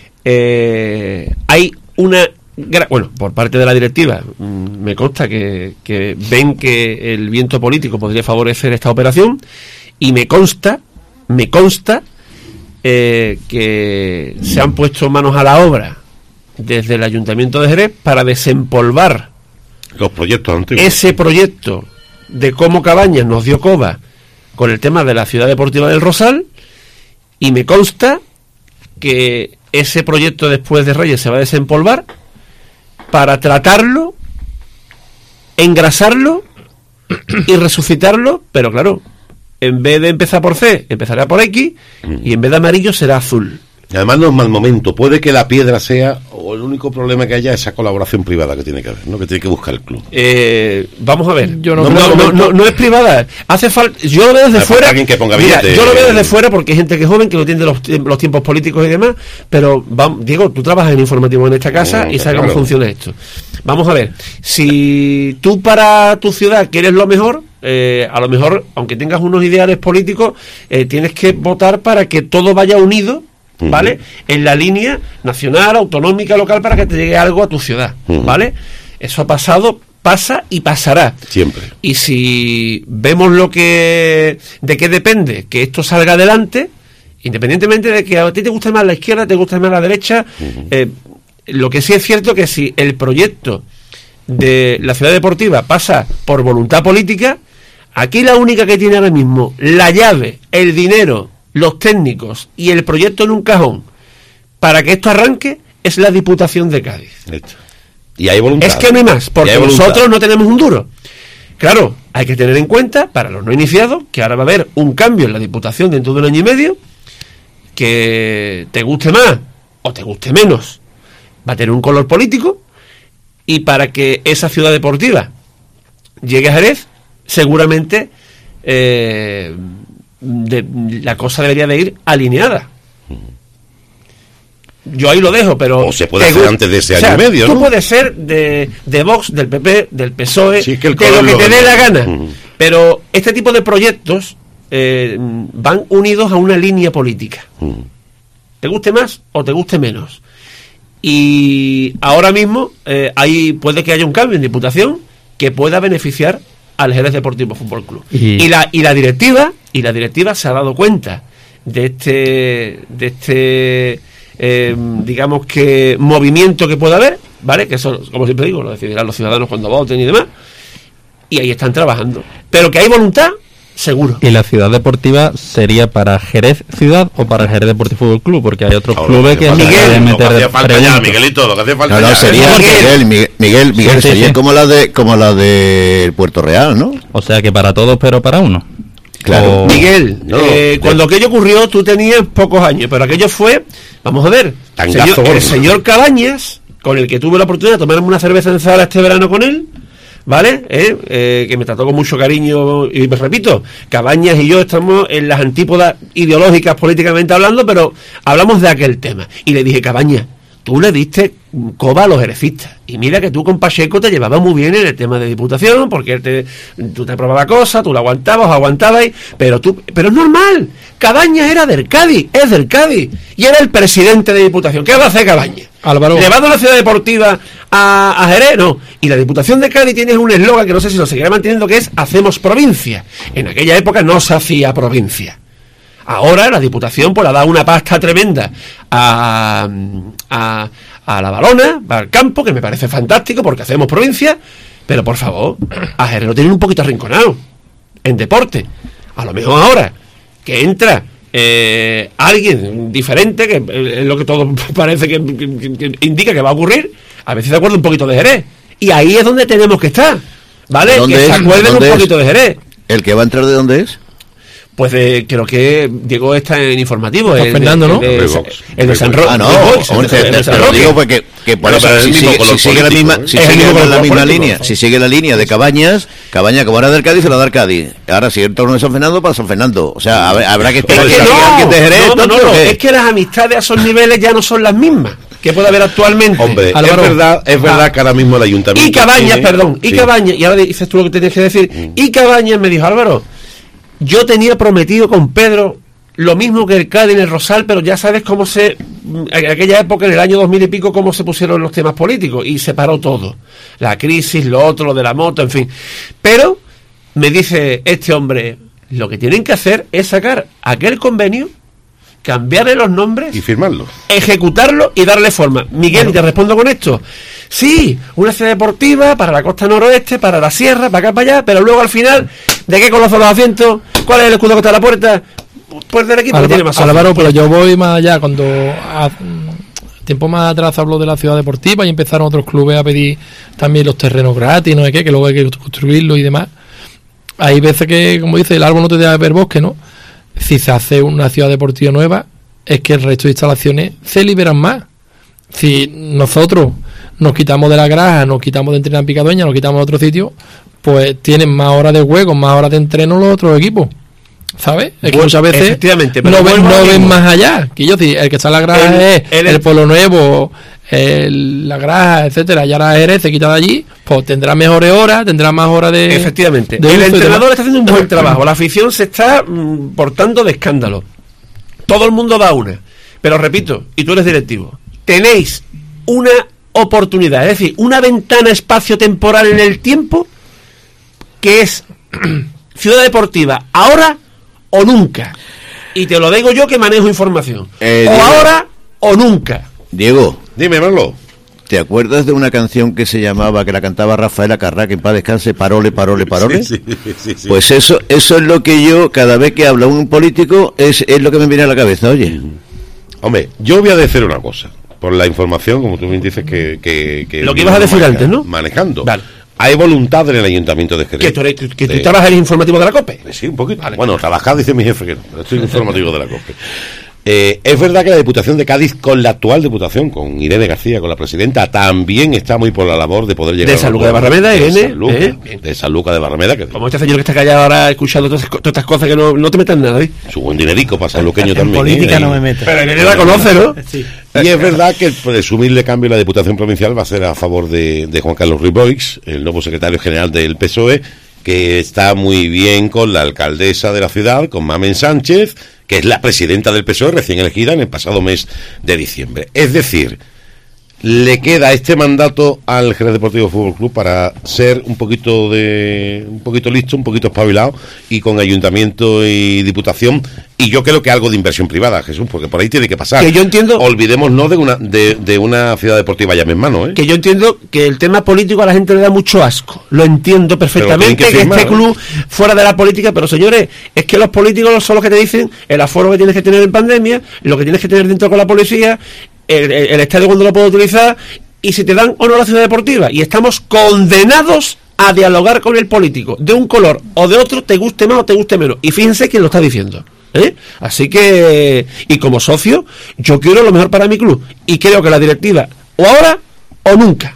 hay una... Bueno, por parte de la directiva, me consta que ven que el viento político podría favorecer esta operación, y me consta que se han puesto manos a la obra desde el Ayuntamiento de Jerez para desempolvar los proyectos antiguos. Ese proyecto de cómo Cabañas nos dio coba con el tema de la ciudad deportiva del Rosal, y me consta que ese proyecto después de Reyes se va a desempolvar para tratarlo, engrasarlo y resucitarlo, pero claro, en vez de empezar por C, empezará por X, y en vez de amarillo será azul. Además no es mal momento, puede que la piedra sea, o el único problema que haya es esa colaboración privada que tiene que haber, ¿no? Que tiene que buscar el club. Vamos a ver, Yo no es privada, hace falta, yo lo veo desde fuera, alguien que ponga billete, yo lo veo desde fuera porque hay gente que es joven, que no entiende los tiempos políticos y demás, pero Diego, tú trabajas en informativo en esta casa y sabes cómo funciona esto. Vamos a ver, si tú para tu ciudad quieres lo mejor, a lo mejor, aunque tengas unos ideales políticos, tienes que votar para que todo vaya unido, ¿vale? En la línea nacional, autonómica, local, para que te llegue algo a tu ciudad, ¿vale? Eso ha pasado, pasa y pasará. Siempre. Y si vemos de qué depende que esto salga adelante, independientemente de que a ti te guste más la izquierda, te guste más la derecha, lo que sí es cierto que si el proyecto de la ciudad deportiva pasa por voluntad política, aquí la única que tiene ahora mismo la llave, el dinero, los técnicos y el proyecto en un cajón para que esto arranque es la Diputación de Cádiz. Y hay voluntad. Es que no hay más, porque nosotros no tenemos un duro. Claro, hay que tener en cuenta, para los no iniciados, que ahora va a haber un cambio en la Diputación dentro de un año y medio, que te guste más o te guste menos, va a tener un color político, y para que esa ciudad deportiva llegue a Jerez, seguramente la cosa debería de ir alineada. Yo ahí lo dejo, pero... O se puede hacer antes de ese año y medio, ¿no? Tú puedes ser de Vox, del PP, del PSOE, sí, es que de lo que te dé la gana. Pero este tipo de proyectos van unidos a una línea política. Te guste más o te guste menos. Y ahora mismo puede que haya un cambio en Diputación que pueda beneficiar al Jerez Deportivo Fútbol Club. Y la directiva se ha dado cuenta de este digamos que movimiento que pueda haber, ¿vale? Que eso, como siempre digo, lo decidirán los ciudadanos cuando voten y demás. Y ahí están trabajando. Pero que hay voluntad, seguro. ¿Y la ciudad deportiva sería para Jerez Ciudad o para Jerez Deportivo Fútbol Club? Porque hay otros clubes que Miguel, lo que hacía falta ya, Miguelito, lo que hacía falta ya. Sería Miguel, sí, sería sí. como la de Puerto Real, ¿no? O sea que para todos, pero para uno. Claro. Miguel, cuando aquello ocurrió tú tenías pocos años, pero aquello fue, vamos a ver, el señor Cabañas, con el que tuve la oportunidad de tomarme una cerveza en Zara este verano con él, ¿vale? Que me trató con mucho cariño, y me repito, Cabañas y yo estamos en las antípodas ideológicas políticamente hablando, pero hablamos de aquel tema. Y le dije, Cabañas, tú le diste coba a los jerezistas. Y mira que tú con Pacheco te llevabas muy bien en el tema de Diputación, porque tú te probabas cosas, tú lo aguantabas, pero es normal. Cabañas era del Cádiz, es del Cádiz, y era el presidente de Diputación. ¿Qué va a hacer Cabañas? Álvaro. ¿Llevando la ciudad deportiva a Jerez? No. Y la Diputación de Cádiz tiene un eslogan que no sé si lo seguirá manteniendo, que es hacemos provincia. En aquella época no se hacía provincia. Ahora la Diputación pues le ha dado una pasta tremenda a la Balona, al campo, que me parece fantástico porque hacemos provincia, pero por favor, a Jerez lo tienen un poquito arrinconado en deporte. A lo mejor ahora que entra alguien diferente, que es lo que todo parece que indica que va a ocurrir, a veces se acuerda un poquito de Jerez. Y ahí es donde tenemos que estar, ¿vale? Que se acuerden un poquito de Jerez. ¿El que va a entrar de dónde es? Pues creo que Diego está en informativo. Fernando, ¿no? El de San Roque. Ah, no, te lo digo porque por eso, si sigue la misma línea, si sigue la línea de Cabañas, como era del Cádiz, se la da al Cádiz. Ahora, si entra uno de San Fernando, para San Fernando. O sea, habrá que esperar alguien de Jerez. No, es que las amistades a esos niveles ya no son las mismas que puede haber actualmente. Hombre, Álvaro, es verdad que ahora mismo el ayuntamiento... Y Cabañas, y ahora dices tú lo que tenías que decir, y Cabañas me dijo, Álvaro, yo tenía prometido con Pedro lo mismo que el Cádiz en el Rosal, pero ya sabes cómo en aquella época, en el año 2000 y pico, cómo se pusieron los temas políticos, y se paró todo. La crisis, lo otro, lo de la moto, en fin. Pero me dice este hombre, lo que tienen que hacer es sacar aquel convenio, cambiarle los nombres y firmarlo, ejecutarlo y darle forma. Miguel, y te respondo con esto. Sí, una ciudad deportiva para la costa noroeste, para la sierra, para acá, para allá, pero luego al final, ¿de qué color son los asientos? ¿Cuál es el escudo que está a la puerta? Pues del equipo que tiene más Álvaro, pero yo voy más allá. Cuando tiempo más atrás habló de la ciudad deportiva y empezaron otros clubes a pedir también los terrenos gratis, no sé qué, que luego hay que construirlos y demás. hay veces que, como dice, el árbol no te deja ver bosque, ¿no? Si se hace una ciudad deportiva nueva, es que el resto de instalaciones se liberan más. Si nosotros nos quitamos de la granja, nos quitamos de entrenar en Picadueña, nos quitamos de otro sitio, pues tienen más horas de juego, más horas de entreno los otros equipos, ¿sabes? Es que muchas veces efectivamente, no ven más allá. Que yo el que está en la granja es el Pueblo Nuevo, la granja, etcétera, y ahora Jerez se quita de allí, pues tendrá mejores horas, tendrá más horas de... Efectivamente, el entrenador está haciendo un buen trabajo, la afición se está portando de escándalo, todo el mundo da una, pero repito, y tú eres directivo, tenéis una oportunidad, es decir, una ventana espacio-temporal en el tiempo que es Ciudad Deportiva, ahora o nunca. Y te lo digo yo que manejo información. O Diego, ahora o nunca. Diego, dime, Manolo. ¿Te acuerdas de una canción que se llamaba, que la cantaba Rafael Acarrá, que en paz descanse, Parole, Parole, Parole? Sí. Pues eso es lo que yo, cada vez que habla un político, es lo que me viene a la cabeza, oye. Hombre, yo voy a decir una cosa, por la información, como tú bien dices, que lo que ibas a decir antes, ¿no? Manejando. Vale. Hay voluntad en el Ayuntamiento de Jerez. Que tú trabajas en el informativo de la COPE. Sí, un poquito. Vale. Bueno, trabajar, dice mi jefe que no, pero estoy en informativo de la COPE. Es verdad que la Diputación de Cádiz, con la actual Diputación, con Irene García, con la presidenta, también está muy por la labor de poder llegar de San Lucas de Barrameda, Irene. De San Lucas de Barrameda. Que como este señor que está callado ahora escuchando todas estas cosas que no te metas en nada, ¿eh? Su buen dinerico para sanluqueño también. En política no me meto. Pero Irene la conoce, ¿no? Sí. Y es verdad que el presumible cambio de la Diputación Provincial va a ser a favor de Juan Carlos Riboix, el nuevo secretario general del PSOE, que está muy bien con la alcaldesa de la ciudad, con Mamen Sánchez, que es la presidenta del PSOE recién elegida en el pasado mes de diciembre. Es decir, le queda este mandato al Jerez Deportivo Fútbol Club para ser un poquito listo, un poquito espabilado, y con ayuntamiento y diputación, y yo creo que algo de inversión privada, Jesús, porque por ahí tiene que pasar. Que yo entiendo. Olvidémonos de una ciudad deportiva llame en mano, ¿eh? Que yo entiendo que el tema político a la gente le da mucho asco. Lo entiendo perfectamente, que este club fuera de la política, pero señores, es que los políticos son los que te dicen el aforo que tienes que tener en pandemia, lo que tienes que tener dentro con la policía, el estadio cuando lo puedo utilizar, y si te dan o no la ciudad deportiva. Y estamos condenados a dialogar con el político, de un color o de otro, te guste más o te guste menos. Y fíjense quién lo está diciendo, ¿eh? Así que, y como socio, yo quiero lo mejor para mi club, y creo que la directiva, o ahora o nunca.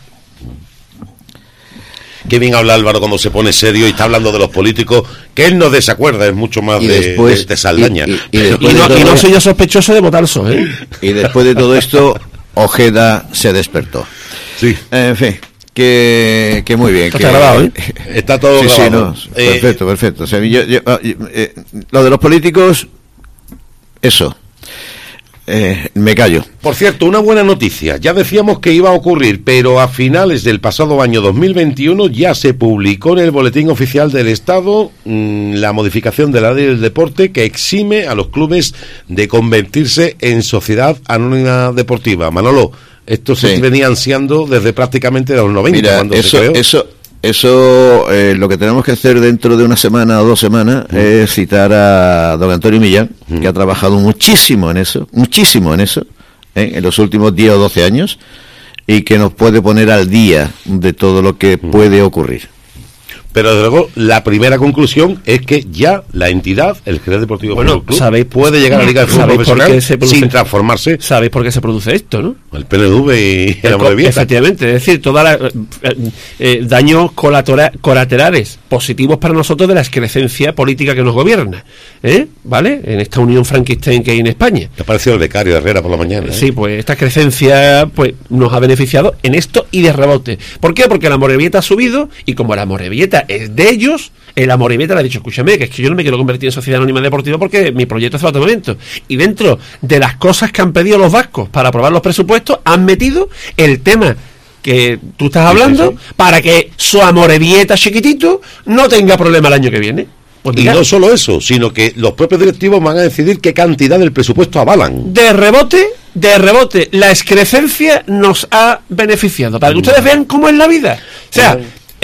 Qué bien habla Álvaro cuando se pone serio y está hablando de los políticos, que él no desacuerda, es mucho más de Saldaña. Y no soy yo sospechoso de votarso, ¿eh? Y después de todo esto, Ojeda se despertó. Sí. En fin, que muy bien. Está grabado, ¿eh? Está todo grabado. Sí, no, perfecto. O sea, lo de los políticos, eso. Me callo. Por cierto, una buena noticia. Ya decíamos que iba a ocurrir, pero a finales del pasado año 2021 ya se publicó en el Boletín Oficial del Estado la modificación de la ley del deporte que exime a los clubes de convertirse en sociedad anónima deportiva. Manolo, esto se venía ansiando desde prácticamente los 90. Mira, cuando se creó. Eso lo que tenemos que hacer dentro de una semana o 2 semanas es citar a don Antonio Millán, que ha trabajado muchísimo en eso, en los últimos 10 o 12 años, y que nos puede poner al día de todo lo que puede ocurrir. Pero desde luego la primera conclusión es que ya la entidad, el Jerez Deportivo Fútbol Club, puede llegar a la Liga de Fútbol Profesional sin transformarse. ¿Sabéis por qué se produce esto, no? El PNV y el Amorebieta. Efectivamente, es decir, todos daños colaterales positivos para nosotros de la excrescencia política que nos gobierna, ¿vale? En esta unión Frankenstein que hay en España. Te ha parecido el becario de Herrera por la mañana, ¿eh? Sí, pues esta excrescencia pues nos ha beneficiado en esto y de rebote. ¿Por qué? Porque la Amorebieta ha subido, y como la Amorebieta es de ellos, el Amorebieta le ha dicho, escúchame, que es que yo no me quiero convertir en sociedad anónima deportiva porque mi proyecto es el automóvil. Y dentro de las cosas que han pedido los vascos para aprobar los presupuestos, han metido el tema que tú estás hablando, para que su Amorebieta chiquitito no tenga problema el año que viene. Pues y no solo eso, sino que los propios directivos van a decidir qué cantidad del presupuesto avalan. De rebote, la excrescencia nos ha beneficiado. Para que ustedes vean cómo es la vida. O sea,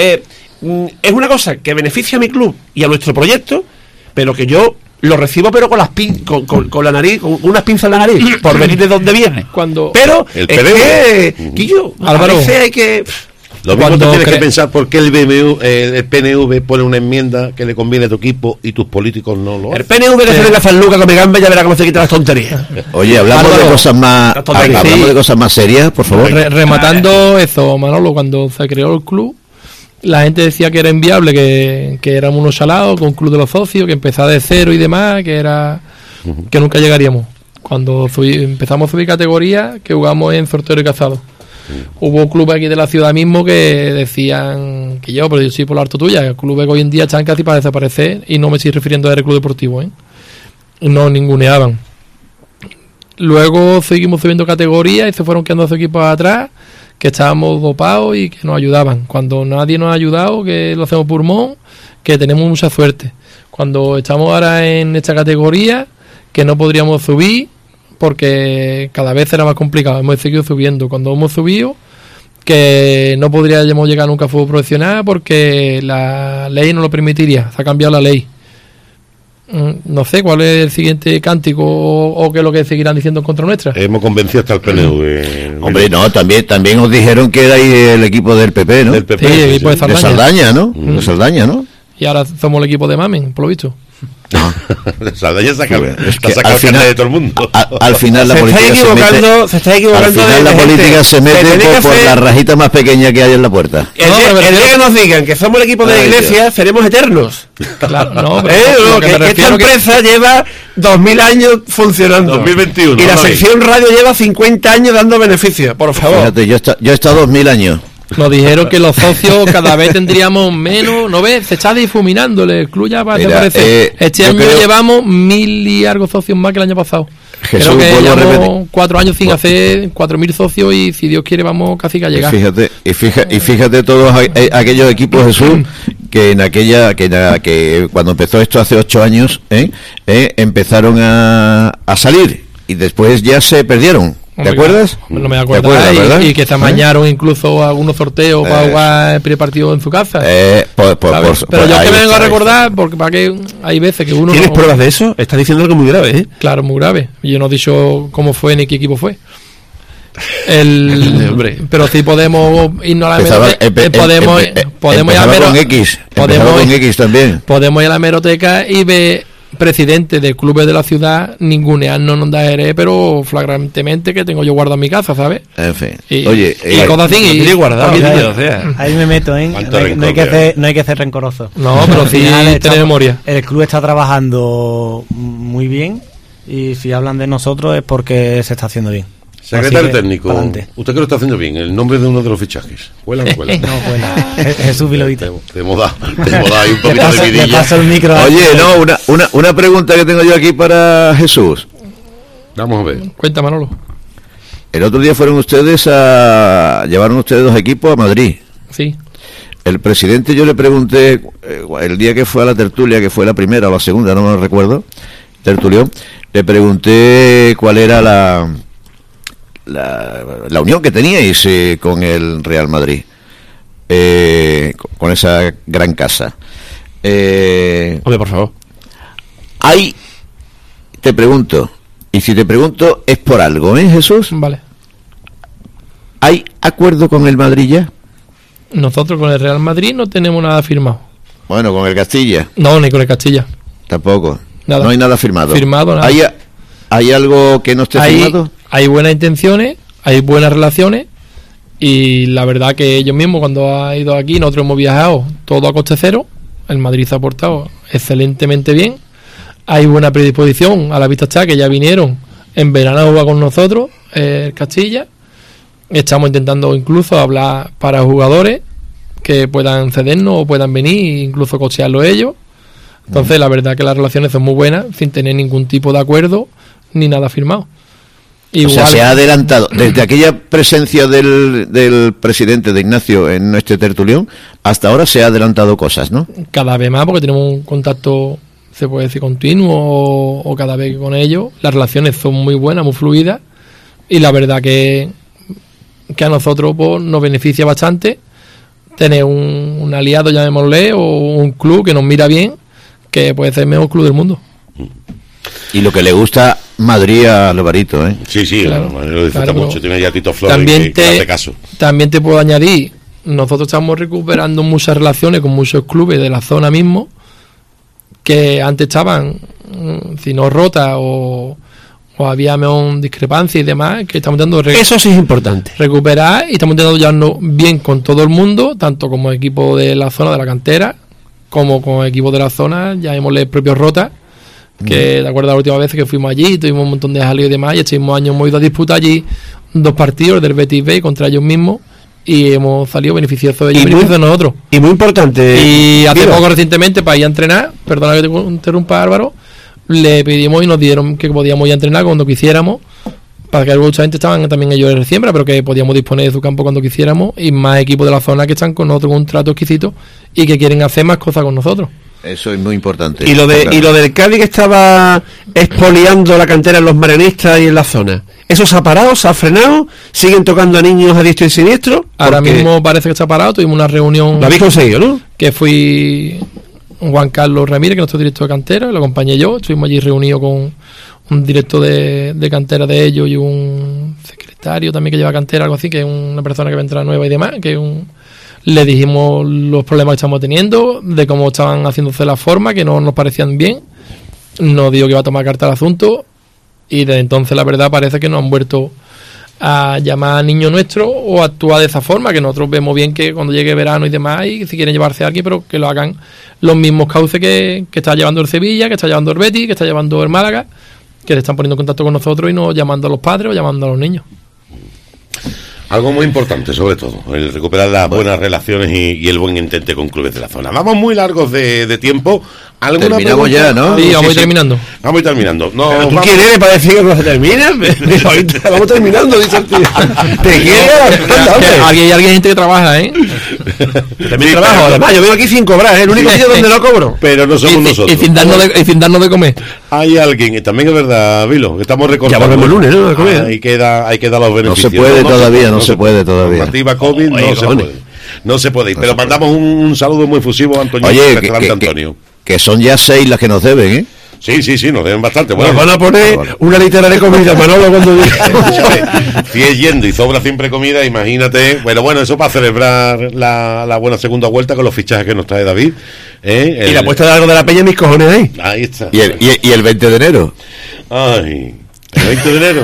es una cosa que beneficia a mi club y a nuestro proyecto, pero que yo lo recibo pero con con la nariz, con unas pinzas en la nariz, por venir de donde viene. Cuando pero el es que, Guillo, Álvaro, hay que... Lo mismo te tienes que pensar por qué el PNV pone una enmienda que le conviene a tu equipo y tus políticos no lo hacen. El PNV le hace la fanluca con Megamba y ya verá cómo se quita las tonterías. Oye, hablamos de cosas más, de cosas más serias, por favor. Rematando eso, Manolo, cuando se creó el club, la gente decía que era inviable, que éramos unos chalados con un club de los socios, que empezaba de cero y demás, que nunca llegaríamos. Cuando empezamos a subir categoría, que jugamos en Sortero y Cazado. Hubo clubes aquí de la ciudad mismo que decían que pero yo soy por la harto tuya, clubes que hoy en día están casi para desaparecer, y no me estoy refiriendo a el club deportivo, no ninguneaban. Luego seguimos subiendo categoría y se fueron quedando esos equipos atrás, que estábamos dopados y que nos ayudaban. Cuando nadie nos ha ayudado, que lo hacemos pulmón, que tenemos mucha suerte. Cuando estamos ahora en esta categoría, que no podríamos subir porque cada vez era más complicado, hemos seguido subiendo. Cuando hemos subido, que no podríamos llegar nunca a fútbol profesional porque la ley no lo permitiría, se ha cambiado la ley. No sé cuál es el siguiente cántico o qué es lo que seguirán diciendo en contra nuestra. Hemos convencido hasta el PNV. Hombre, no, también os dijeron que era el equipo del PP, ¿no? Del PP, sí, el equipo de Saldaña, ¿no? De Saldaña, ¿no? Y ahora somos el equipo de Mamen, por lo visto. Saldaña saca al final de todo el mundo. Al final la política se está equivocando. Al final la política se mete por la rajita más pequeña que hay en la puerta. El día que nos digan que somos el equipo de la iglesia, seremos eternos. Claro, no, pero que esta empresa lleva 2000 años funcionando. 2021. Y la sección radio lleva 50 años dando beneficios, por favor. Fíjate, yo he estado 2000 años. Nos dijeron que los socios cada vez tendríamos menos, ¿no ves? Se está difuminando, el club ya va a desaparecer. Este año llevamos 1000 y algo socios más que el año pasado. Jesús, creo que llevamos 4 años sin hacer 4000 socios y si Dios quiere vamos casi a llegar. Fíjate todos aquellos equipos, Jesús, que cuando empezó esto hace 8 años, empezaron a salir y después ya se perdieron. ¿Te acuerdas? No me acuerdo. Y que se amañaron incluso algunos sorteos para jugar el primer partido en su casa. Pero yo que me vengo a recordar, porque para que hay veces que uno... ¿Tienes pruebas de eso? Estás diciendo algo muy grave, ¿eh? Claro, muy grave. Yo no he dicho cómo fue ni qué equipo fue. Pero sí podemos irnos a la hemeroteca. Podemos ir a la hemeroteca y ver presidente de clubes de la ciudad ningunearnos en Onda Jerez, pero flagrantemente, que tengo yo guardado en mi casa, ¿sabes? En fin. Oye, cosas así. Ahí me meto, ¿eh? No hay que ser rencoroso. No, pero sí tener memoria. El club está trabajando muy bien y si hablan de nosotros es porque se está haciendo bien. Secretario técnico, usted que lo está haciendo bien, el nombre de uno de los fichajes. ¿Cuela o no cuela? No cuela. Jesús Vilovita. Te hemos dado ahí un poquito de vidilla. Oye, una pregunta que tengo yo aquí para Jesús. Vamos a ver. Cuenta, Manolo. El otro día llevaron ustedes 2 equipos a Madrid. Sí. El presidente, yo le pregunté, el día que fue a la tertulia, que fue la primera o la segunda, no me lo recuerdo, tertulión, le pregunté cuál era la unión que teníais con el Real Madrid, con esa gran casa. Hombre, por favor. Te pregunto, y si te pregunto es por algo, Jesús? Vale. ¿Hay acuerdo con el Madrid ya? Nosotros con el Real Madrid no tenemos nada firmado. Bueno, con el Castilla. No, ni con el Castilla. Tampoco. Nada. No hay nada firmado. Nada. ¿Hay algo que no esté firmado? Hay buenas intenciones, hay buenas relaciones y la verdad que ellos mismos cuando ha ido aquí, nosotros hemos viajado todo a coste cero, el Madrid se ha portado excelentemente bien, hay buena predisposición, a la vista está que ya vinieron en verano a jugar con nosotros, Castilla, estamos intentando incluso hablar para jugadores que puedan cedernos o puedan venir, incluso costearlo ellos, entonces la verdad que las relaciones son muy buenas, sin tener ningún tipo de acuerdo ni nada firmado. Igual. O sea, se ha adelantado desde aquella presencia del presidente de Ignacio en este tertulión hasta ahora, se ha adelantado cosas, ¿no? Cada vez más, porque tenemos un contacto, se puede decir, continuo o cada vez con ellos. Las relaciones son muy buenas, muy fluidas y la verdad que a nosotros pues, nos beneficia bastante tener un aliado, llamémosle, o un club que nos mira bien, que puede ser el mejor club del mundo. Y lo que le gusta Madrid a Alvarito, Sí, claro, lo disfruta mucho. Tiene ya Tito Flores también que hace caso. También te puedo añadir nosotros estamos recuperando muchas relaciones con muchos clubes de la zona mismo, que antes estaban, si no rotas o había discrepancias y demás, que estamos intentando eso sí es importante, recuperar, y estamos intentando llevarnos bien con todo el mundo, tanto como equipo de la zona de la cantera como con equipos de la zona, llamémosle propios rotas, que de acuerdo a la última vez que fuimos allí, tuvimos un montón de jaleo y demás, y este mismo año hemos ido a disputar allí 2 partidos del Betis B contra ellos mismos, y hemos salido beneficiosos de ellos y beneficiosos de nosotros. Y muy importante. Y hace poco recientemente, para ir a entrenar, perdona que te interrumpa, Álvaro, le pedimos y nos dieron que podíamos ir a entrenar cuando quisiéramos, para que mucha gente estaban también ellos en siembra, pero que podíamos disponer de su campo cuando quisiéramos, y más equipos de la zona que están con nosotros con un trato exquisito y que quieren hacer más cosas con nosotros. Eso es muy importante. Y lo del Cádiz, que estaba expoliando la cantera en los marianistas y en la zona, ¿eso se ha parado, se ha frenado? ¿Siguen tocando a niños a diestro y siniestro? Ahora mismo parece que está parado. Tuvimos una reunión. ¿Lo habéis conseguido, no? Que fui Juan Carlos Ramírez, que es nuestro director de cantera, lo acompañé yo. Estuvimos allí reunidos con un director de cantera de ellos y un secretario también que lleva cantera, algo así, que es una persona que va a entrar nueva y demás, que le dijimos los problemas que estamos teniendo, de cómo estaban haciéndose las formas, que no nos parecían bien. Nos dijo que iba a tomar carta al asunto, y desde entonces la verdad parece que nos han vuelto a llamar a niños nuestros o a actuar de esa forma, que nosotros vemos bien que cuando llegue verano y demás, y si quieren llevarse a alguien, pero que lo hagan los mismos cauces que está llevando el Sevilla, que está llevando el Betis, que está llevando el Málaga, que se están poniendo en contacto con nosotros y no llamando a los padres o llamando a los niños. Algo muy importante, sobre todo, el recuperar las buenas relaciones y el buen entente con clubes de la zona. Vamos muy largos de tiempo. ¿Alguna terminamos pregunta? ya, ¿no? Sí, vamos terminando. Vamos a ir terminando. No, ¿Pero tú quién eres para decir que no se termina? Vamos terminando, dice el tío. ¿Te quieres? Hay gente que trabaja, ¿eh? También trabajo, además, yo vengo aquí sin cobrar, es el único sitio donde no cobro. Pero no somos nosotros. Y sin darnos de comer. Hay alguien, y también es verdad, Vilo, que estamos recortando. Ya volvemos el lunes, ¿no? Hay que dar los beneficios. No se puede todavía. Normativa COVID no se puede. No se puede ir, pero mandamos un saludo muy efusivo a Antonio. Oye, Antonio. Que son ya 6 las que nos deben, ¿eh? Sí, nos deben bastante. Bueno, nos van a poner una litera de comida, Manolo, cuando si es yendo y sobra siempre comida, imagínate. Bueno, eso para celebrar la buena segunda vuelta con los fichajes que nos trae David. Y la puesta de algo de la peña en mis cojones ahí. Ahí está. ¿Y el 20 de enero? Ay, el 20 de enero.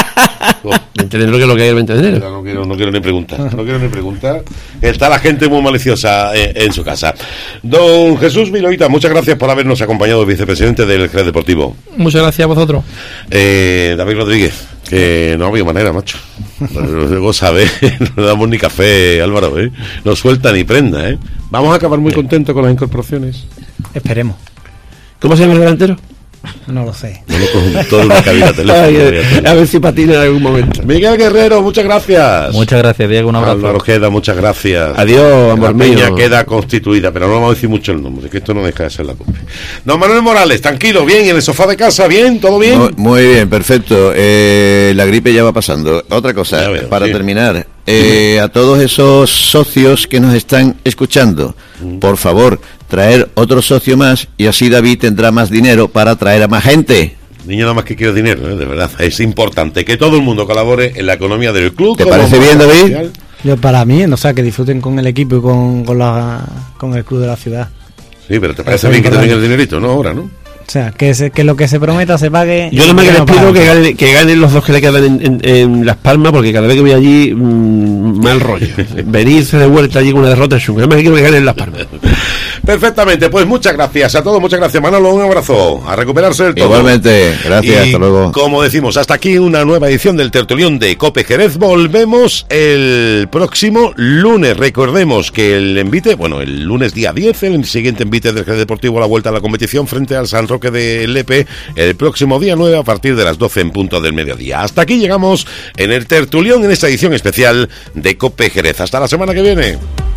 20 de enero, que es lo que hay el 20 de enero. No quiero ni preguntar. Está la gente muy maliciosa en su casa. Don Jesús Viloita, muchas gracias por habernos acompañado, vicepresidente del Jerez Deportivo. Muchas gracias a vosotros. David Rodríguez, que no ha habido manera, macho. Luego sabes, no damos ni café, Álvaro, no suelta ni prenda, Vamos a acabar muy contentos con las incorporaciones. Esperemos. ¿Cómo se llama el delantero? No lo sé. No lo cojo todo en una cabina teléfono. A ver si patina en algún momento. Miguel Guerrero, muchas gracias. Muchas gracias, Diego, un abrazo. Álvaro Ojeda, muchas gracias. Adiós, amor mío. La peña queda constituida, pero no vamos a decir mucho el nombre, que esto no deja de ser la copia. Don Manuel Morales, tranquilo, bien, en el sofá de casa, bien, todo bien. Muy bien, perfecto. La gripe ya va pasando. Otra cosa, para terminar, a todos esos socios que nos están escuchando, por favor, traer otro socio más, y así David tendrá más dinero para traer a más gente. Niño, nada más que quiere dinero, de verdad. Es importante que todo el mundo colabore en la economía del club. ¿Te parece bien, David? Yo, para mí, que disfruten con el equipo y con el club de la ciudad. Sí, pero ¿te parece bien que te den el dinerito? No, ahora, ¿no? O sea, que lo que se prometa se pague. Yo nada más que les pido que ganen los dos que le quedan en Las Palmas, porque cada vez que voy allí, mal rollo. Venirse de vuelta allí con una derrota es un. Nada más que quiero que ganen Las Palmas. Perfectamente, pues muchas gracias a todos, muchas gracias, Manolo, un abrazo, a recuperarse del todo. Igualmente, gracias, hasta luego. Como decimos, hasta aquí una nueva edición del Tertulión de COPE Jerez. Volvemos el próximo lunes. Recordemos que el envite, el lunes día 10, el siguiente envite del Jerez Deportivo a la vuelta a la competición frente al San Roque de Lepe, el próximo día 9 a partir de las 12 en punto del mediodía. Hasta aquí llegamos en el Tertulión, en esta edición especial de COPE Jerez. Hasta la semana que viene.